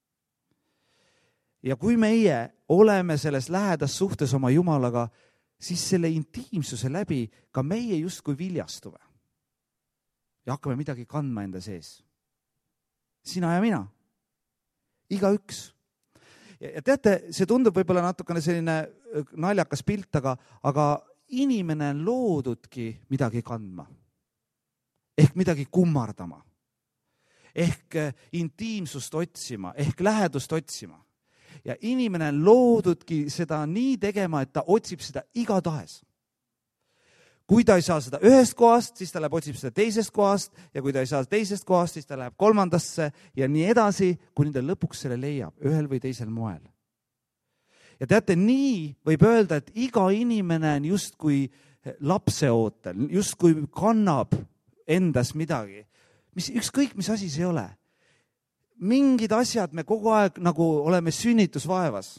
A: Ja kui meie oleme selles lähedas suhtes oma Jumalaga, siis selle intiimsuse läbi ka meie justkui viljastume ja hakkame midagi kandma enda sees. Sina ja mina, igaüks. Ja teate, see tundub võib-olla natukene selline naljakas pilt, aga, aga inimene on loodudki midagi kandma. Ehk midagi kummardama. Ehk intiimsust otsima, ehk lähedust otsima. Ja inimene on loodudki seda nii tegema, et ta otsib seda igatahes. Kui ta ei saa seda ühest kohast, siis ta läheb otsib seda teisest kohast ja kui ta ei saa teisest kohast, siis ta läheb kolmandasse ja nii edasi, kuni ta lõpuks selle leiab ühel või teisel moel. Ja teate, nii võib öelda, et iga inimene on justkui lapseootel, justkui kannab endas midagi, mis ükskõik, mis asi see ei ole. Mingid asjad me kogu aeg nagu oleme sünnitusvaevas.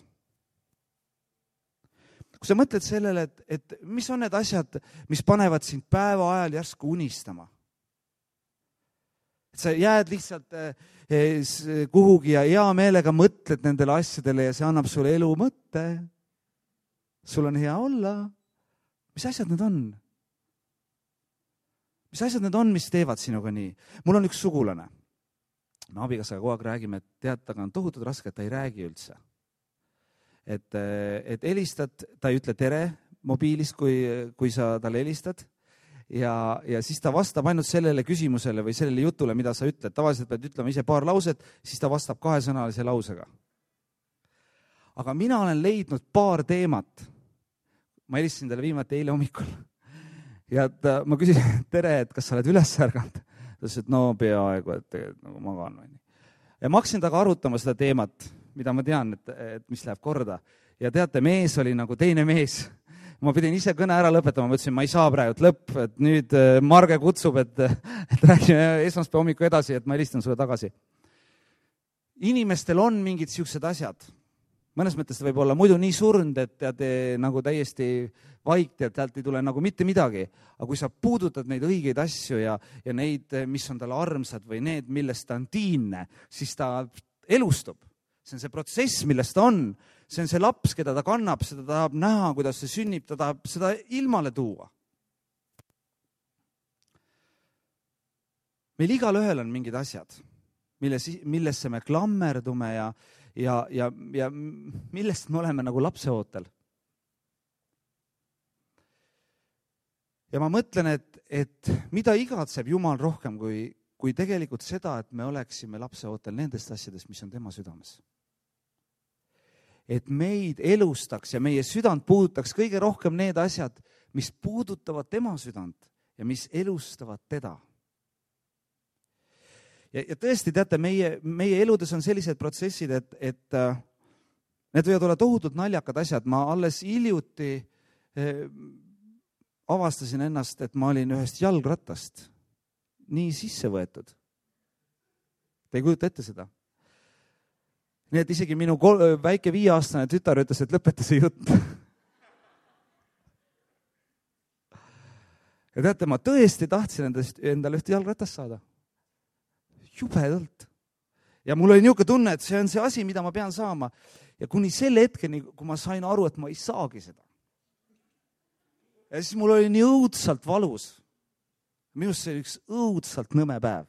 A: Kui sa mõtled sellele, et, et mis on need asjad, mis panevad sind päeva ajal järsku unistama. Et sa jääd lihtsalt kuhugi ja hea meelega mõtled nendele asjadele ja see annab sulle elu mõtte. Sul on hea olla. Mis asjad need on? Mis asjad need on, mis teevad sinuga nii? Mul on üks sugulane. Me abikaasaga kogu aeg räägime, et tead, aga on tohutult raske, et ta ei räägi üldse. Et, et helistad, ta ei ütle tere mobiilis, kui, kui sa talle helistad. Ja, ja siis ta vastab ainult sellele küsimusele või sellele jutule, mida sa ütled. Tavaliselt pead ütlema ise paar lauset, siis ta vastab kahesõnalise lausega. Aga mina olen leidnud paar teemat. Ma helistasin talle viimati eile hommikul. Ja ta, ma küsisin, tere, et kas sa oled üles ärganud? Ta ütles, et no peaaegu, et nagu magan. Ja ma hakkasin taga arutama seda teemat, mida ma tean, et, et mis läheb korda. Ja teate, mees oli nagu teine mees. Ma pidin ise kõne ära lõpetama, ma ütlesin, ma ei saa praegu lõpp, et nüüd Marge kutsub, et, et räägime esmaspäeva hommiku edasi, et ma helistan sulle tagasi. Inimestel on mingid siuksed asjad. Mõnes mõttes võib olla muidu nii surnud, et tead, nagu täiesti vaikti, et tält ei tule nagu mitte midagi. Aga kui sa puudutad neid õigeid asju ja, ja neid, mis on talle armsad või need, millest ta on tiinne, siis ta elustub. See on see protsess, millest ta on. See on see laps, keda ta kannab, seda ta tahab näha, kuidas see sünnib, ta tahab seda ilmale tuua. Meil igal ühel on mingid asjad, milles, millesse me klammerdume ja, ja, ja, ja millest me oleme nagu lapseootel. Ja ma mõtlen, et, et mida igatseb Jumal rohkem kui, kui tegelikult seda, et me oleksime lapseootel nendest asjadest, mis on tema südames. Et meid elustaks ja meie südant puudutaks kõige rohkem need asjad, mis puudutavad tema südant ja mis elustavad teda. Ja, ja tõesti, teate, meie, meie eludes on sellised protsessid, et, et äh, need võivad olla tohutult naljakad asjad. Ma alles hiljuti äh, avastasin ennast, et ma olin ühest jalgrattast nii sisse võetud. Te ei kujuta ette seda? Nii et isegi minu kol- väike viieaastane tütar ütles, et lõpeta see jutt. Ja teate, ma tõesti tahtsin endast, endale ühte jalgratast saada. Jubedalt. Ja mul oli niisugune tunne, et see on see asi, mida ma pean saama. Ja kuni selle hetkeni, kui ma sain aru, et ma ei saagi seda. Ja siis mul oli nii õudselt valus. Minust see oli üks õudselt nõme päev.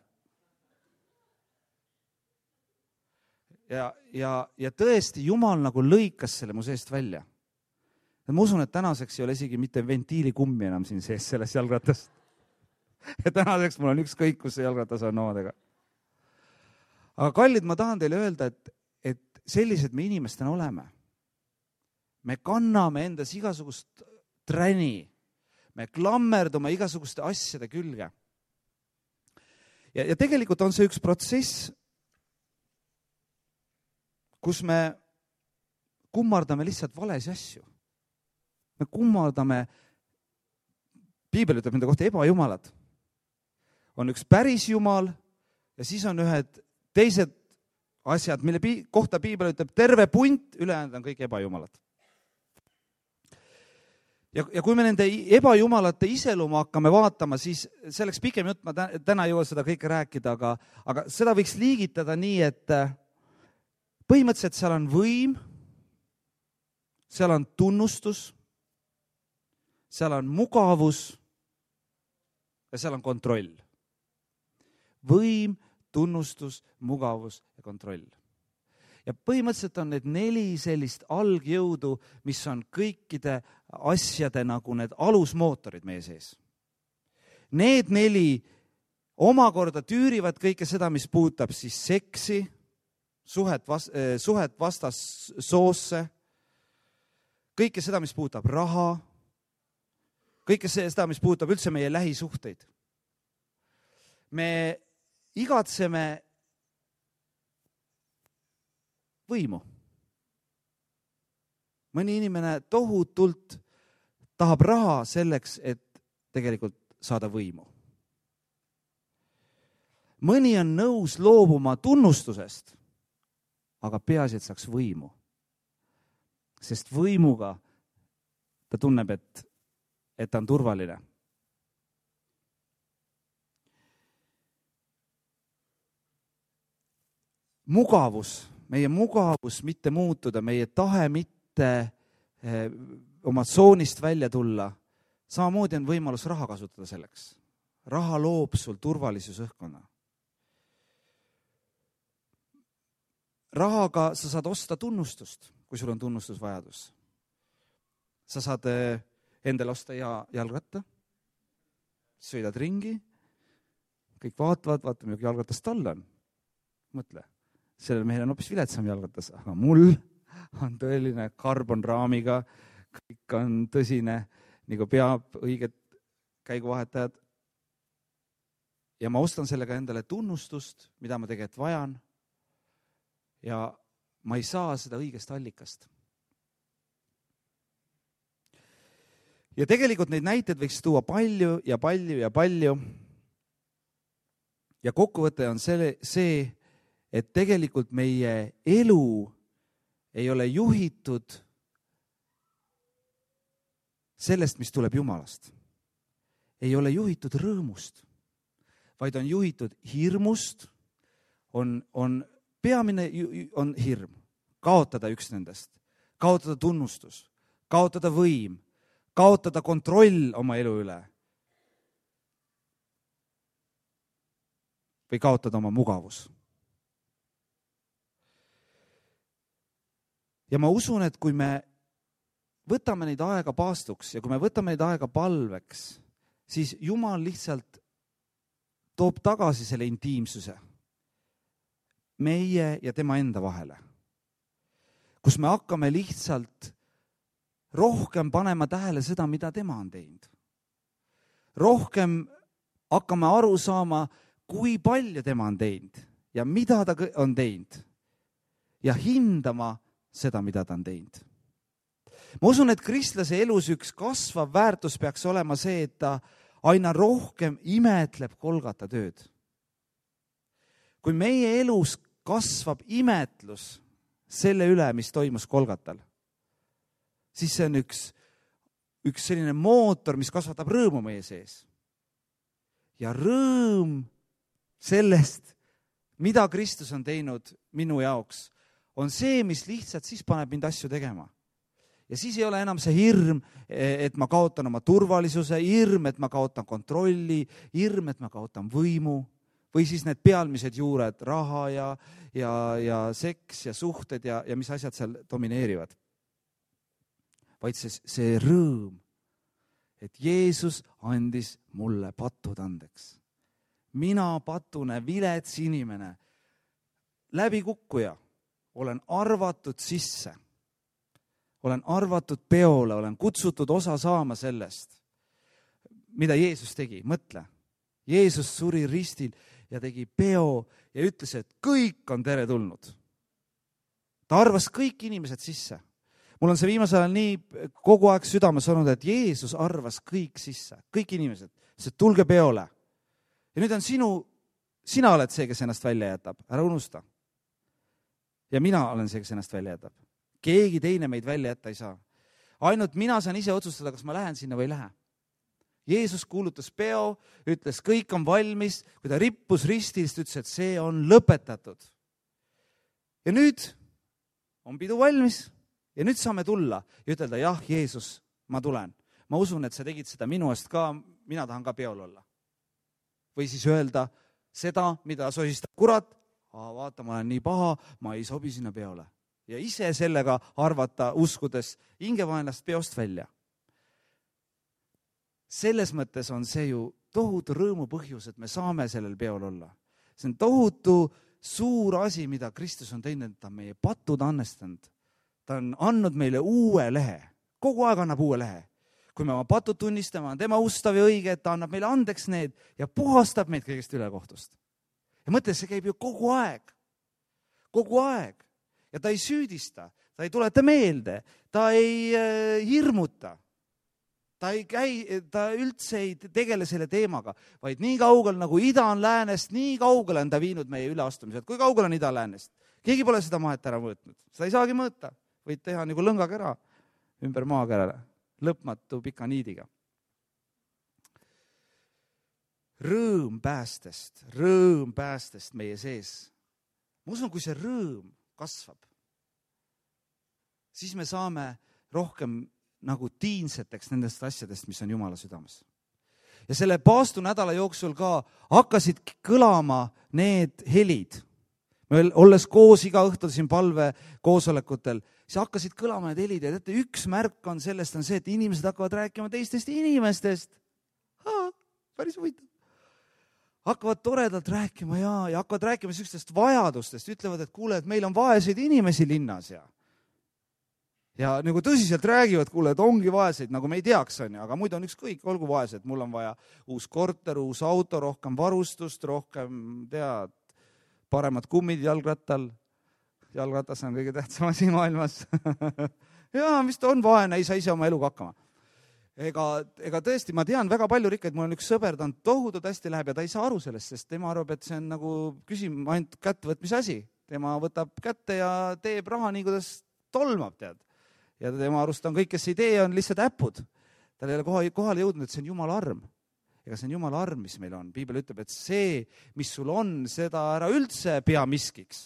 A: Ja, ja, ja tõesti, Jumal nagu lõikas selle mu seest välja. Ja ma usun, et tänaseks ei ole isegi mitte ventiilikummi enam siin sees selles jalgratast. Ja tänaseks mul on ükskõik, kus see jalgratas on omadega. Aga kallid, ma tahan teile öelda, et, et sellised me inimestena oleme. Me kanname endas igasugust träni. Me klammerdume igasuguste asjade külge. Ja, ja tegelikult on see üks protsess, kus me kummardame lihtsalt valesi asju. Me kummardame, Piibel ütleb nende kohta ebajumalad. On üks päris jumal ja siis on ühed teised asjad, mille kohta Piibel ütleb terve punt, ülejäänud on kõik ebajumalad. Ja, ja kui me nende ebajumalate iseloomu hakkame vaatama, siis selleks pikem jutt, ma täna ei jõua seda kõike rääkida, aga, aga seda võiks liigitada nii, et põhimõtteliselt seal on võim, seal on tunnustus, seal on mugavus ja seal on kontroll. Võim, tunnustus, mugavus ja kontroll. Ja põhimõtteliselt on need neli sellist algjõudu, mis on kõikide asjade nagu need alusmootorid meie sees. Need neli omakorda tüürivad kõike seda, mis puudutab siis seksi, suhet, vast, suhet vastas soosse, kõike seda, mis puudutab raha, kõike seda, mis puudutab üldse meie lähisuhteid. Me igatseme võimu. Mõni inimene tohutult tahab raha selleks, et tegelikult saada võimu. Mõni on nõus loobuma tunnustusest, aga peaasi, et saaks võimu. Sest võimuga ta tunneb, et, et ta on turvaline. Mugavus, meie mugavus mitte muutuda, meie tahe mitte eh, oma tsoonist välja tulla, samamoodi on võimalus raha kasutada selleks. Raha loob sul turvalisusõhkkonna. Rahaga sa saad osta tunnustust, kui sul on tunnustusvajadus. Sa saad endale osta ja jalgratta, sõidad ringi, kõik vaatavad, vaatame, kui jalgratas tal on. Mõtle, sellel mehel on hoopis viletsam jalgratas, aga mul on tõeline karbonraamiga, kõik on tõsine, nagu peab, õiged käiguvahetajad. Ja ma ostan sellega endale tunnustust, mida ma tegelikult vajan, ja ma ei saa seda õigest allikast. Ja tegelikult neid näiteid võiks tuua palju ja palju ja palju. Ja kokkuvõte on see, see, et tegelikult meie elu ei ole juhitud sellest, mis tuleb Jumalast. Ei ole juhitud rõõmust, vaid on juhitud hirmust, on, on peamine on hirm, kaotada üks nendest, kaotada tunnustus, kaotada võim, kaotada kontroll oma elu üle või kaotada oma mugavus. Ja ma usun, et kui me võtame neid aega paastuks ja kui me võtame neid aega palveks, siis Jumal lihtsalt toob tagasi selle intiimsuse meie ja tema enda vahele, kus me hakkame lihtsalt rohkem panema tähele seda, mida tema on teinud. Rohkem hakkame aru saama, kui palju tema on teinud ja mida ta on teinud ja hindama seda, mida ta on teinud. Ma usun, et kristlase elus üks kasvav väärtus peaks olema see, et ta aina rohkem imetleb Golgata tööd. Kui meie elus kasvab imetlus selle üle, mis toimus Golgatal, siis see on üks, üks selline mootor, mis kasvatab rõõmu meie sees. Ja rõõm sellest, mida Kristus on teinud minu jaoks, on see, mis lihtsalt siis paneb mind asju tegema. Ja siis ei ole enam see hirm, et ma kaotan oma turvalisuse, hirm, et ma kaotan kontrolli, hirm, et ma kaotan võimu, või siis need pealmised juured, raha ja, ja, ja seks ja suhted ja, ja mis asjad seal domineerivad. Vaid see, see rõõm, et Jeesus andis mulle patud andeks. Mina patune, vilets inimene, läbikukkuja, olen arvatud sisse. Olen arvatud peole, olen kutsutud osa saama sellest, mida Jeesus tegi. Mõtle, Jeesus suri ristil ja tegi peo ja ütles, et kõik on teretulnud. Ta arvas kõik inimesed sisse. Mul on see viimasel ajal nii kogu aeg südames olnud, et Jeesus arvas kõik sisse, kõik inimesed, see tulge peole. Ja nüüd on sinu, sina oled see, kes ennast välja jätab, ära unusta. Ja mina olen see, kes ennast välja jätab. Keegi teine meid välja jätta ei saa. Ainult mina saan ise otsustada, kas ma lähen sinna või ei lähe. Jeesus kuulutas peo, ütles, kõik on valmis, kui ta rippus ristilist, ütles, et see on lõpetatud. Ja nüüd on pidu valmis ja nüüd saame tulla ja ütelda, jah, Jeesus, ma tulen. Ma usun, et sa tegid seda minu eest ka, mina tahan ka peol olla. Või siis öelda seda, mida sosistab kurat, vaata, ma olen nii paha, ma ei sobi sinna peole. Ja ise sellega arvata, uskudes hingevaenlast peost välja. Selles mõttes on see ju tohutu rõõmu põhjus, et me saame sellel peol olla. See on tohutu suur asi, mida Kristus on teinud, et ta on meie patud annestanud. Ta on andnud meile uue lehe. Kogu aeg annab uue lehe. Kui me oma patud tunnistame, on tema ustav ja õige, et ta annab meile andeks need ja puhastab meid kõigest ülekohtust. Ja mõtle, see käib ju kogu aeg. Kogu aeg. Ja ta ei süüdista, ta ei tuleta meelde, ta ei äh, hirmuta. ta ei käi, ta üldse ei tegele selle teemaga, vaid nii kaugel nagu ida on läänest, nii kaugele on ta viinud meie üleastumised. Kui kaugel on ida läänest? Keegi pole seda mahet ära mõõtnud. Seda ei saagi mõõta. Võid teha nagu lõngakera ümber maakerale, lõpmatu pika niidiga. Rõõm päästest, rõõm päästest meie sees. Ma usun, kui see rõõm kasvab, siis me saame rohkem nagu tiinseteks nendest asjadest, mis on Jumala südames. Ja selle paastunädala jooksul ka hakkasid kõlama need helid. Me olles koos iga õhtul siin palve koosolekutel, siis hakkasid kõlama need helid. Ja teate, üks märk on sellest on see, et inimesed hakkavad rääkima teistest inimestest. Ha, päris huvitav. Hakkavad toredalt rääkima ja, ja hakkavad rääkima sellistest vajadustest. Ütlevad, et kuule, et meil on vaeseid inimesi linnas ja Ja nagu tõsiselt räägivad, kuule, et ongi vaeseid, nagu me ei teaks, on ju, aga muidu on ükskõik, olgu vaesed, mul on vaja uus korter, uus auto, rohkem varustust, rohkem, tead, paremad kummid jalgrattal. Jalgratas on kõige tähtsam asi maailmas. Jaa, mis ta on vaene, ei saa ise oma eluga hakkama. Ega, ega tõesti, ma tean väga palju rikkaid, mul on üks sõber, ta on tohutult hästi läheb ja ta ei saa aru sellest, sest tema arvab, et see on nagu küsim ainult kättevõtmise asi. Tema võtab kätte ja teeb raha nii, kuidas tolmab, tead. Ja tema arust on kõik, kes ei tee, on lihtsalt äpud. Tal ei ole kohale jõudnud, et see on Jumala arm. Ega see on Jumala arm, mis meil on. Piibel ütleb, et see, mis sul on, seda ära üldse pea miskiks.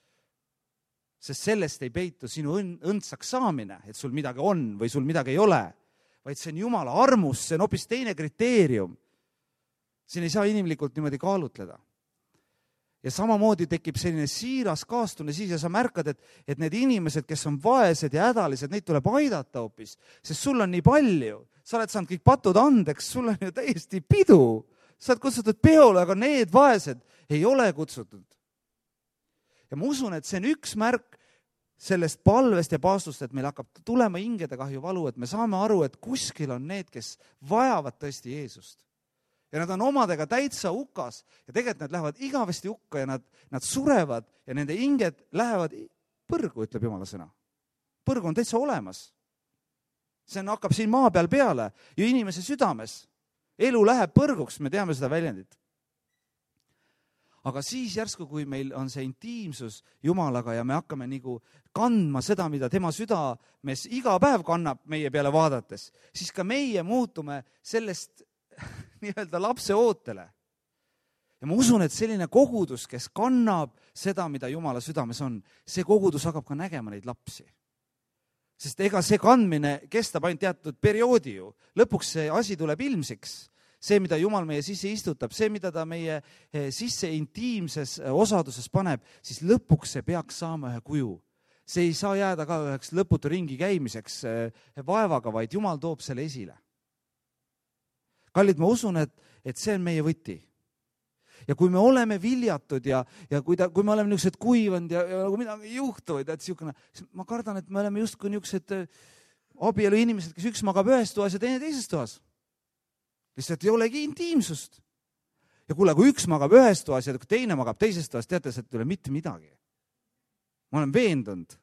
A: Sest sellest ei peitu sinu õndsaks saamine, et sul midagi on või sul midagi ei ole. Vaid see on Jumala armus, see on hoopis teine kriteerium. Siin ei saa inimlikult niimoodi kaalutleda. Ja samamoodi tekib selline siiras kaastunne siis ja sa märkad, et, et need inimesed, kes on vaesed ja hädalised, neid tuleb aidata hoopis, sest sul on nii palju. Sa oled saanud kõik patud andeks, sul on ju täiesti pidu. Sa oled kutsutud peole, aga need vaesed ei ole kutsutud. Ja ma usun, et see on üks märk sellest palvest ja paastust, et meil hakkab tulema hingede kahju valu, et me saame aru, et kuskil on need, kes vajavad tõesti Jeesust. Ja nad on omadega täitsa hukas ja tegelikult nad lähevad igavesti hukka ja nad, nad surevad ja nende hinged lähevad põrgu, ütleb Jumala sõna. Põrgu on täitsa olemas. See on, hakkab siin maa peal peale ja inimese südames. Elu läheb põrguks, me teame seda väljendit. Aga siis järsku, kui meil on see intiimsus Jumalaga ja me hakkame nagu kandma seda, mida tema südames iga päev kannab meie peale vaadates, siis ka meie muutume sellest nii-öelda lapse ootele. Ja ma usun, et selline kogudus, kes kannab seda, mida Jumala südames on, see kogudus hakkab ka nägema neid lapsi. Sest ega see kandmine kestab ainult teatud perioodi ju. Lõpuks see asi tuleb ilmsiks. See, mida Jumal meie sisse istutab, see, mida ta meie sisse intiimses osaduses paneb, siis lõpuks see peaks saama ühe kuju. See ei saa jääda ka üheks lõputu ringi käimiseks vaevaga, vaid Jumal toob selle esile. Kallid, ma usun, et, et see on meie võti. Ja kui me oleme viljatud ja, ja kui, ta, kui me oleme niisugused kuivanud ja, ja nagu midagi ei juhtu, et siukene, ma kardan, et me oleme justkui niisugused abielu inimesed, kes üks magab ühes toas ja teine teises toas. Lihtsalt ei olegi intiimsust. Ja kuule, kui üks magab ühes toas ja kui teine magab teises toas, teate, et ei ole mitte midagi. Ma olen veendunud.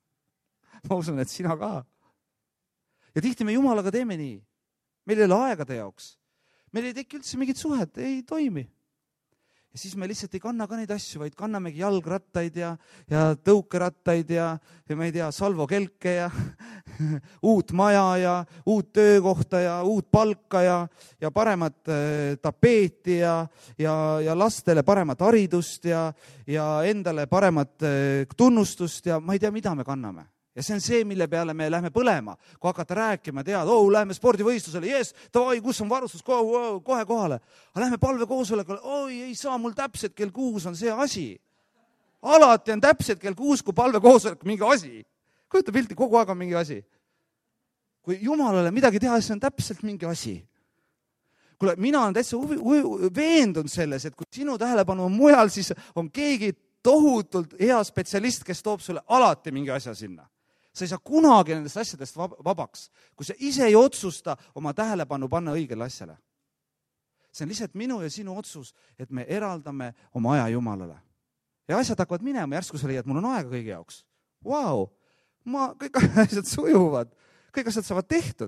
A: Ma usun, et sina ka. Ja tihti me Jumalaga teeme nii. Meil ei ole aegade jaoks. Meil ei teki üldse mingit suhet, ei toimi. Ja siis me lihtsalt ei kanna ka neid asju, vaid kannamegi jalgrattaid ja, ja tõukerattaid ja, ja ma ei tea, salvokelke ja uut maja ja uut töökohta ja uut palka ja, ja paremat äh, tapeeti ja, ja, ja lastele paremat haridust ja, ja endale paremat äh, tunnustust ja ma ei tea, mida me kanname. Ja see on see, mille peale me lähme põlema, kui hakata rääkima, tead, oh, lähme spordivõistlusele, jes, tavai, kus on varustus, kohe, kohe kohale. Aga lähme palvekoosolekule, oi, ei saa, mul täpselt kell kuus on see asi. Alati on täpselt kell kuus, kui palvekoosolek mingi asi. Kujuta pilti, kogu aeg on mingi asi. Kui Jumalale midagi teha, siis on täpselt mingi asi. Kuule, mina olen täitsa huvi, huvi, veendunud selles, et kui sinu tähelepanu on mujal, siis on keegi tohutult hea spetsialist, kes toob sulle alati mingi asja sinna. Sa ei saa kunagi nendest asjadest vabaks, kui sa ise ei otsusta oma tähelepanu panna õigele asjale. See on lihtsalt minu ja sinu otsus, et me eraldame oma aja Jumalale. Ja asjad hakkavad minema, järsku sa leiad, mul on aega kõige jaoks. Vau, ma kõik asjad sujuvad, kõik asjad saavad tehtud.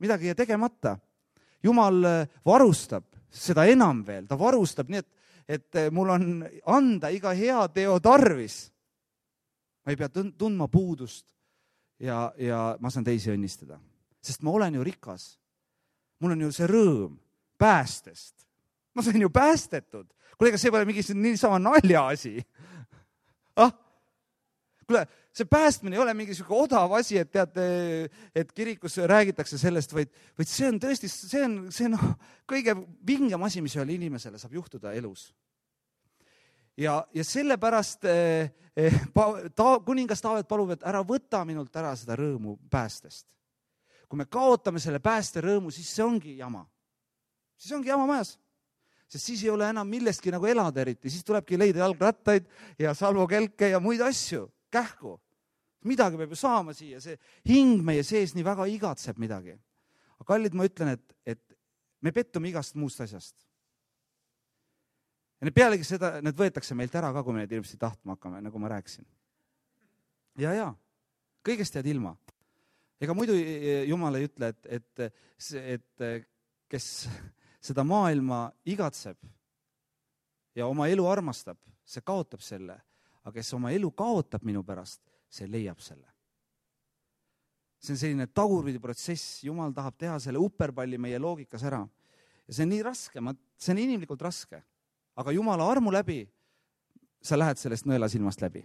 A: midagi jäi tegemata. Jumal varustab seda enam veel, ta varustab nii, et, et mul on anda iga hea teo tarvis. Ma ei pea tundma puudust ja, ja ma saan teisi õnnistada. Sest ma olen ju rikas. Mul on ju see rõõm päästest. Ma sain ju päästetud. Kuule, ega see pole mingi niisama nalja asi. Ah? Kuule, see päästmine ei ole mingi selline odav asi, et teate, et kirikus räägitakse sellest, vaid, vaid see on tõesti, see on, see on kõige vingem asi, mis ühele inimesele saab juhtuda elus. Ja, ja sellepärast eh, ta, kuningas Taavet palub, et ära võta minult ära seda rõõmu päästest. Kui me kaotame selle pääste rõõmu, siis see ongi jama. Siis ongi jama majas. Sest siis ei ole enam millestki nagu elada eriti. Siis tulebki leida jalgrattaid ja salvokelke ja muid asju. Kähku. Midagi peab ju saama siia. See hing meie sees nii väga igatseb midagi. Aga kallid, ma ütlen, et, et me pettume igast muust asjast. Ja need pealegi seda, need võetakse meilt ära ka, kui me need ilmselt tahtma hakkame, nagu ma rääkisin. Ja, ja. Kõigest jääd ilma. Ega muidu Jumal ei ütle, et, et, et kes seda maailma igatseb ja oma elu armastab, see kaotab selle. Aga kes oma elu kaotab minu pärast, see leiab selle. See on selline tagurpidi protsess. Jumal tahab teha selle uperpalli meie loogikas ära. Ja see on nii raske, see on inimlikult raske. Aga Jumala armu läbi, sa lähed sellest nõela silmast läbi.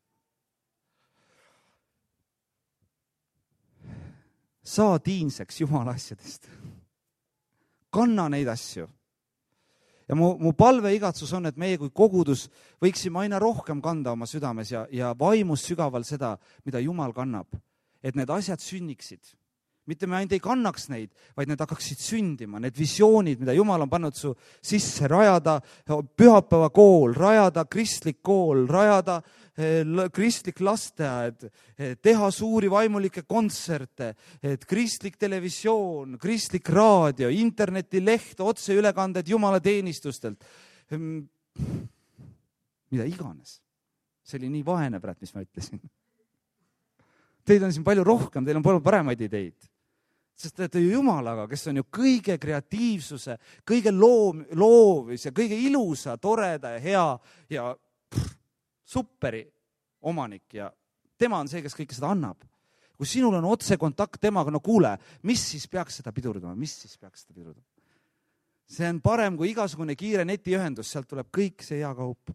A: Saa tiinseks Jumala asjadest. Kanna neid asju. Ja mu, mu palve igatsus on, et meie kui kogudus võiksime aina rohkem kanda oma südames ja, ja vaimus sügaval seda, mida Jumal kannab. Et need asjad sünniksid. Mitte me ainult ei kannaks neid, vaid need hakkaksid sündima. Need visioonid, mida Jumal on pannud su sisse, rajada pühapäeva kool, rajada kristlik kool, rajada kristlik lasteaed, teha suuri vaimulikke kontserte, et kristlik televisioon, kristlik raadio, internetileht, otseülekanded Jumala teenistustelt. Mida iganes. See oli nii vaene praegu, mis ma ütlesin. Teid on siin palju rohkem, teil on palju paremaid ideid. Sest te olete ju Jumalaga, kes on ju kõige kreatiivsuse, kõige loom, loovis ja kõige ilusa, toreda ja hea ja pff, superi omanik ja tema on see, kes kõike seda annab. Kui sinul on otse kontakt temaga, no kuule, mis siis peaks seda pidurdama, mis siis peaks seda pidurdama? See on parem kui igasugune kiire netiühendus, sealt tuleb kõik see hea kaup.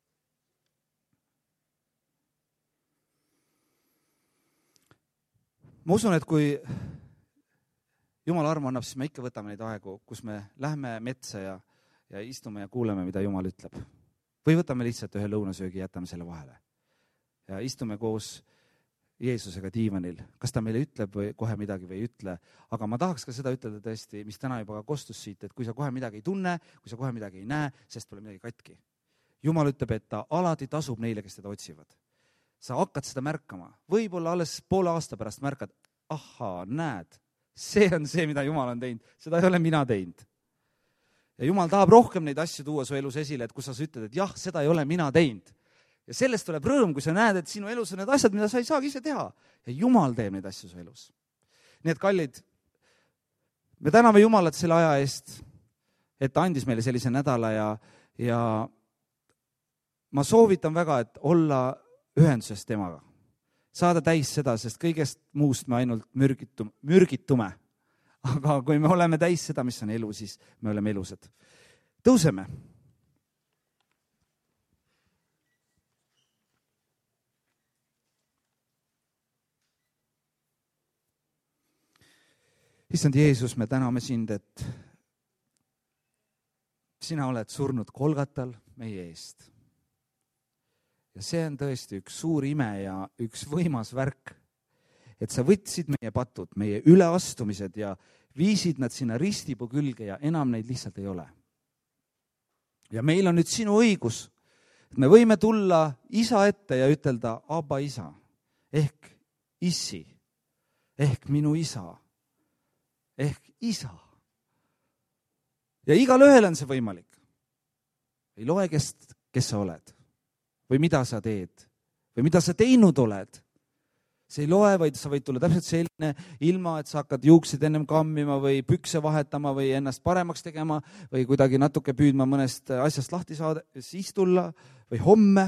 A: Ma usun, et kui Jumal armu annab, siis me ikka võtame neid aegu, kus me lähme metsa ja, ja istume ja kuuleme, mida Jumal ütleb. Või võtame lihtsalt ühe lõunasöögi ja jätame selle vahele. Ja istume koos Jeesusega diivanil. Kas ta meile ütleb või kohe midagi või ei ütle. Aga ma tahaks ka seda ütelda tõesti, mis täna juba kostus siit, et kui sa kohe midagi ei tunne, kui sa kohe midagi ei näe, sest pole midagi katki. Jumal ütleb, et ta alati tasub neile, kes teda otsivad. Sa hakkad seda märkama. Võib-olla alles poole aasta pärast märkad, ahaa, näed, see on see, mida Jumal on teinud. Seda ei ole mina teinud. Ja Jumal tahab rohkem neid asju tuua su elus esile, et kus sa ütled, et jah, seda ei ole mina teinud. Ja sellest tuleb rõõm, kui sa näed, et sinu elus on need asjad, mida sa ei saagi ise teha. Ja Jumal teeb neid asju su elus. Nii et kallid, me täname Jumalat selle aja eest, et ta andis meile sellise nädala ja, ja ma soovitan väga, et olla ühenduses temaga. Saada täis seda, sest kõigest muust me ainult mürgitum, mürgitume. Aga kui me oleme täis seda, mis on elu, siis me oleme elusad. Tõuseme. Issand Jeesus, me täname sind, et sina oled surnud Kolgatal meie eest. Ja see on tõesti üks suur ime ja üks võimas värk, et sa võtsid meie patud, meie üleastumised ja viisid nad sinna ristipuu külge ja enam neid lihtsalt ei ole. Ja meil on nüüd sinu õigus, et me võime tulla isa ette ja ütelda Abba isa, ehk issi, ehk minu isa, ehk isa. Ja igal ühel on see võimalik. Ei loe, kes, kes sa oled. Või mida sa teed, või mida sa teinud oled. see ei loe, vaid sa võid tulla täpselt selline, ilma et sa hakkad juukseid ennem kammima või pükse vahetama või ennast paremaks tegema või kuidagi natuke püüdma mõnest asjast lahti saada, siis tulla või homme.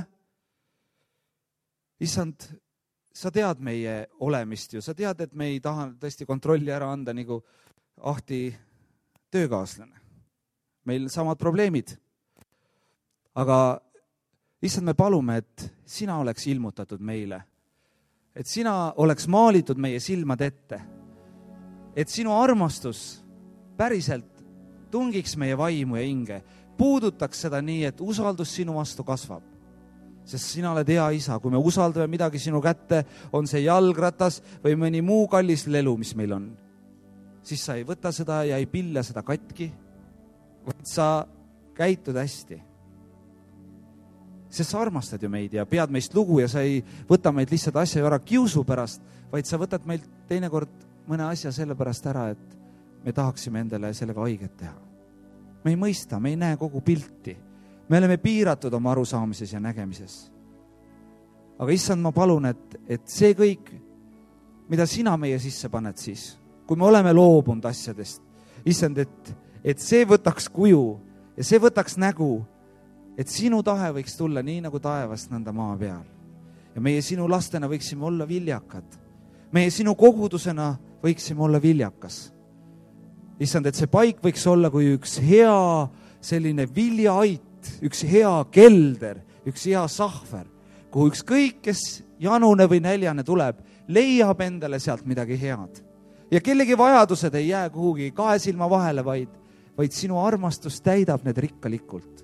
A: Issand, sa tead meie olemist ju, sa tead, et me ei taha tõesti kontrolli ära anda nagu Ahti töökaaslane. Meil samad probleemid. Aga issand, me palume, et sina oleks ilmutatud meile, et sina oleks maalitud meie silmad ette, et sinu armastus päriselt tungiks meie vaimu ja hinge, puudutaks seda nii, et usaldus sinu vastu kasvab. Sest sina oled hea isa, kui me usaldame midagi sinu kätte, on see jalgratas või mõni muu kallis lelu, mis meil on, siis sa ei võta seda ja ei pilla seda katki, vaid sa käitud hästi. Sest sa armastad ju meid ja pead meist lugu ja sa ei võta meid lihtsalt asja ära kiusu pärast, vaid sa võtad meilt teinekord mõne asja selle pärast ära, et me tahaksime endale sellega haiget teha. Me ei mõista, me ei näe kogu pilti. Me oleme piiratud oma arusaamises ja nägemises. Aga issand, ma palun, et, et see kõik, mida sina meie sisse paned siis, kui me oleme loobunud asjadest, issand, et, et see võtaks kuju ja see võtaks nägu, et sinu tahe võiks tulla nii nagu taevast nõnda maa peal. Ja meie sinu lastena võiksime olla viljakad. Meie sinu kogudusena võiksime olla viljakas. Issand, et see paik võiks olla kui üks hea selline viljaait, üks hea kelder, üks hea sahver, kuhu üks kõik, kes janune või näljane tuleb, leiab endale sealt midagi head. Ja kellegi vajadused ei jää kuhugi kahe silma vahele, vaid, vaid sinu armastus täidab need rikkalikult.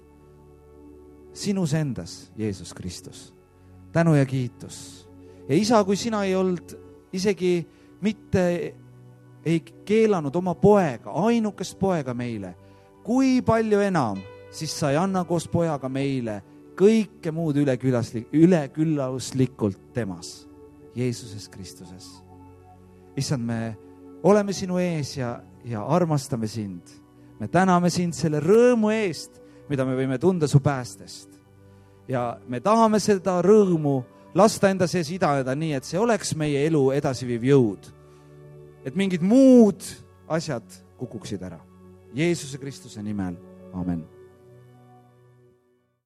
A: Sinus endas, Jeesus Kristus. Tänu ja kiitus. Ja isa, kui sina ei olnud isegi mitte ei keelanud oma poega, ainukest poega meile, kui palju enam, siis sa ei anna koos pojaga meile kõike muud ülekülluslikult temas, Jeesuses Kristuses. Issand, me oleme sinu ees ja, ja armastame sind. Me täname sind selle rõõmu eest, mida me võime tunda su päästest. Ja me tahame seda rõõmu lasta enda sees idaneda nii, et see oleks meie elu edasiviiv jõud. Et mingid muud asjad kukuksid ära. Jeesuse Kristuse nimel. Amen.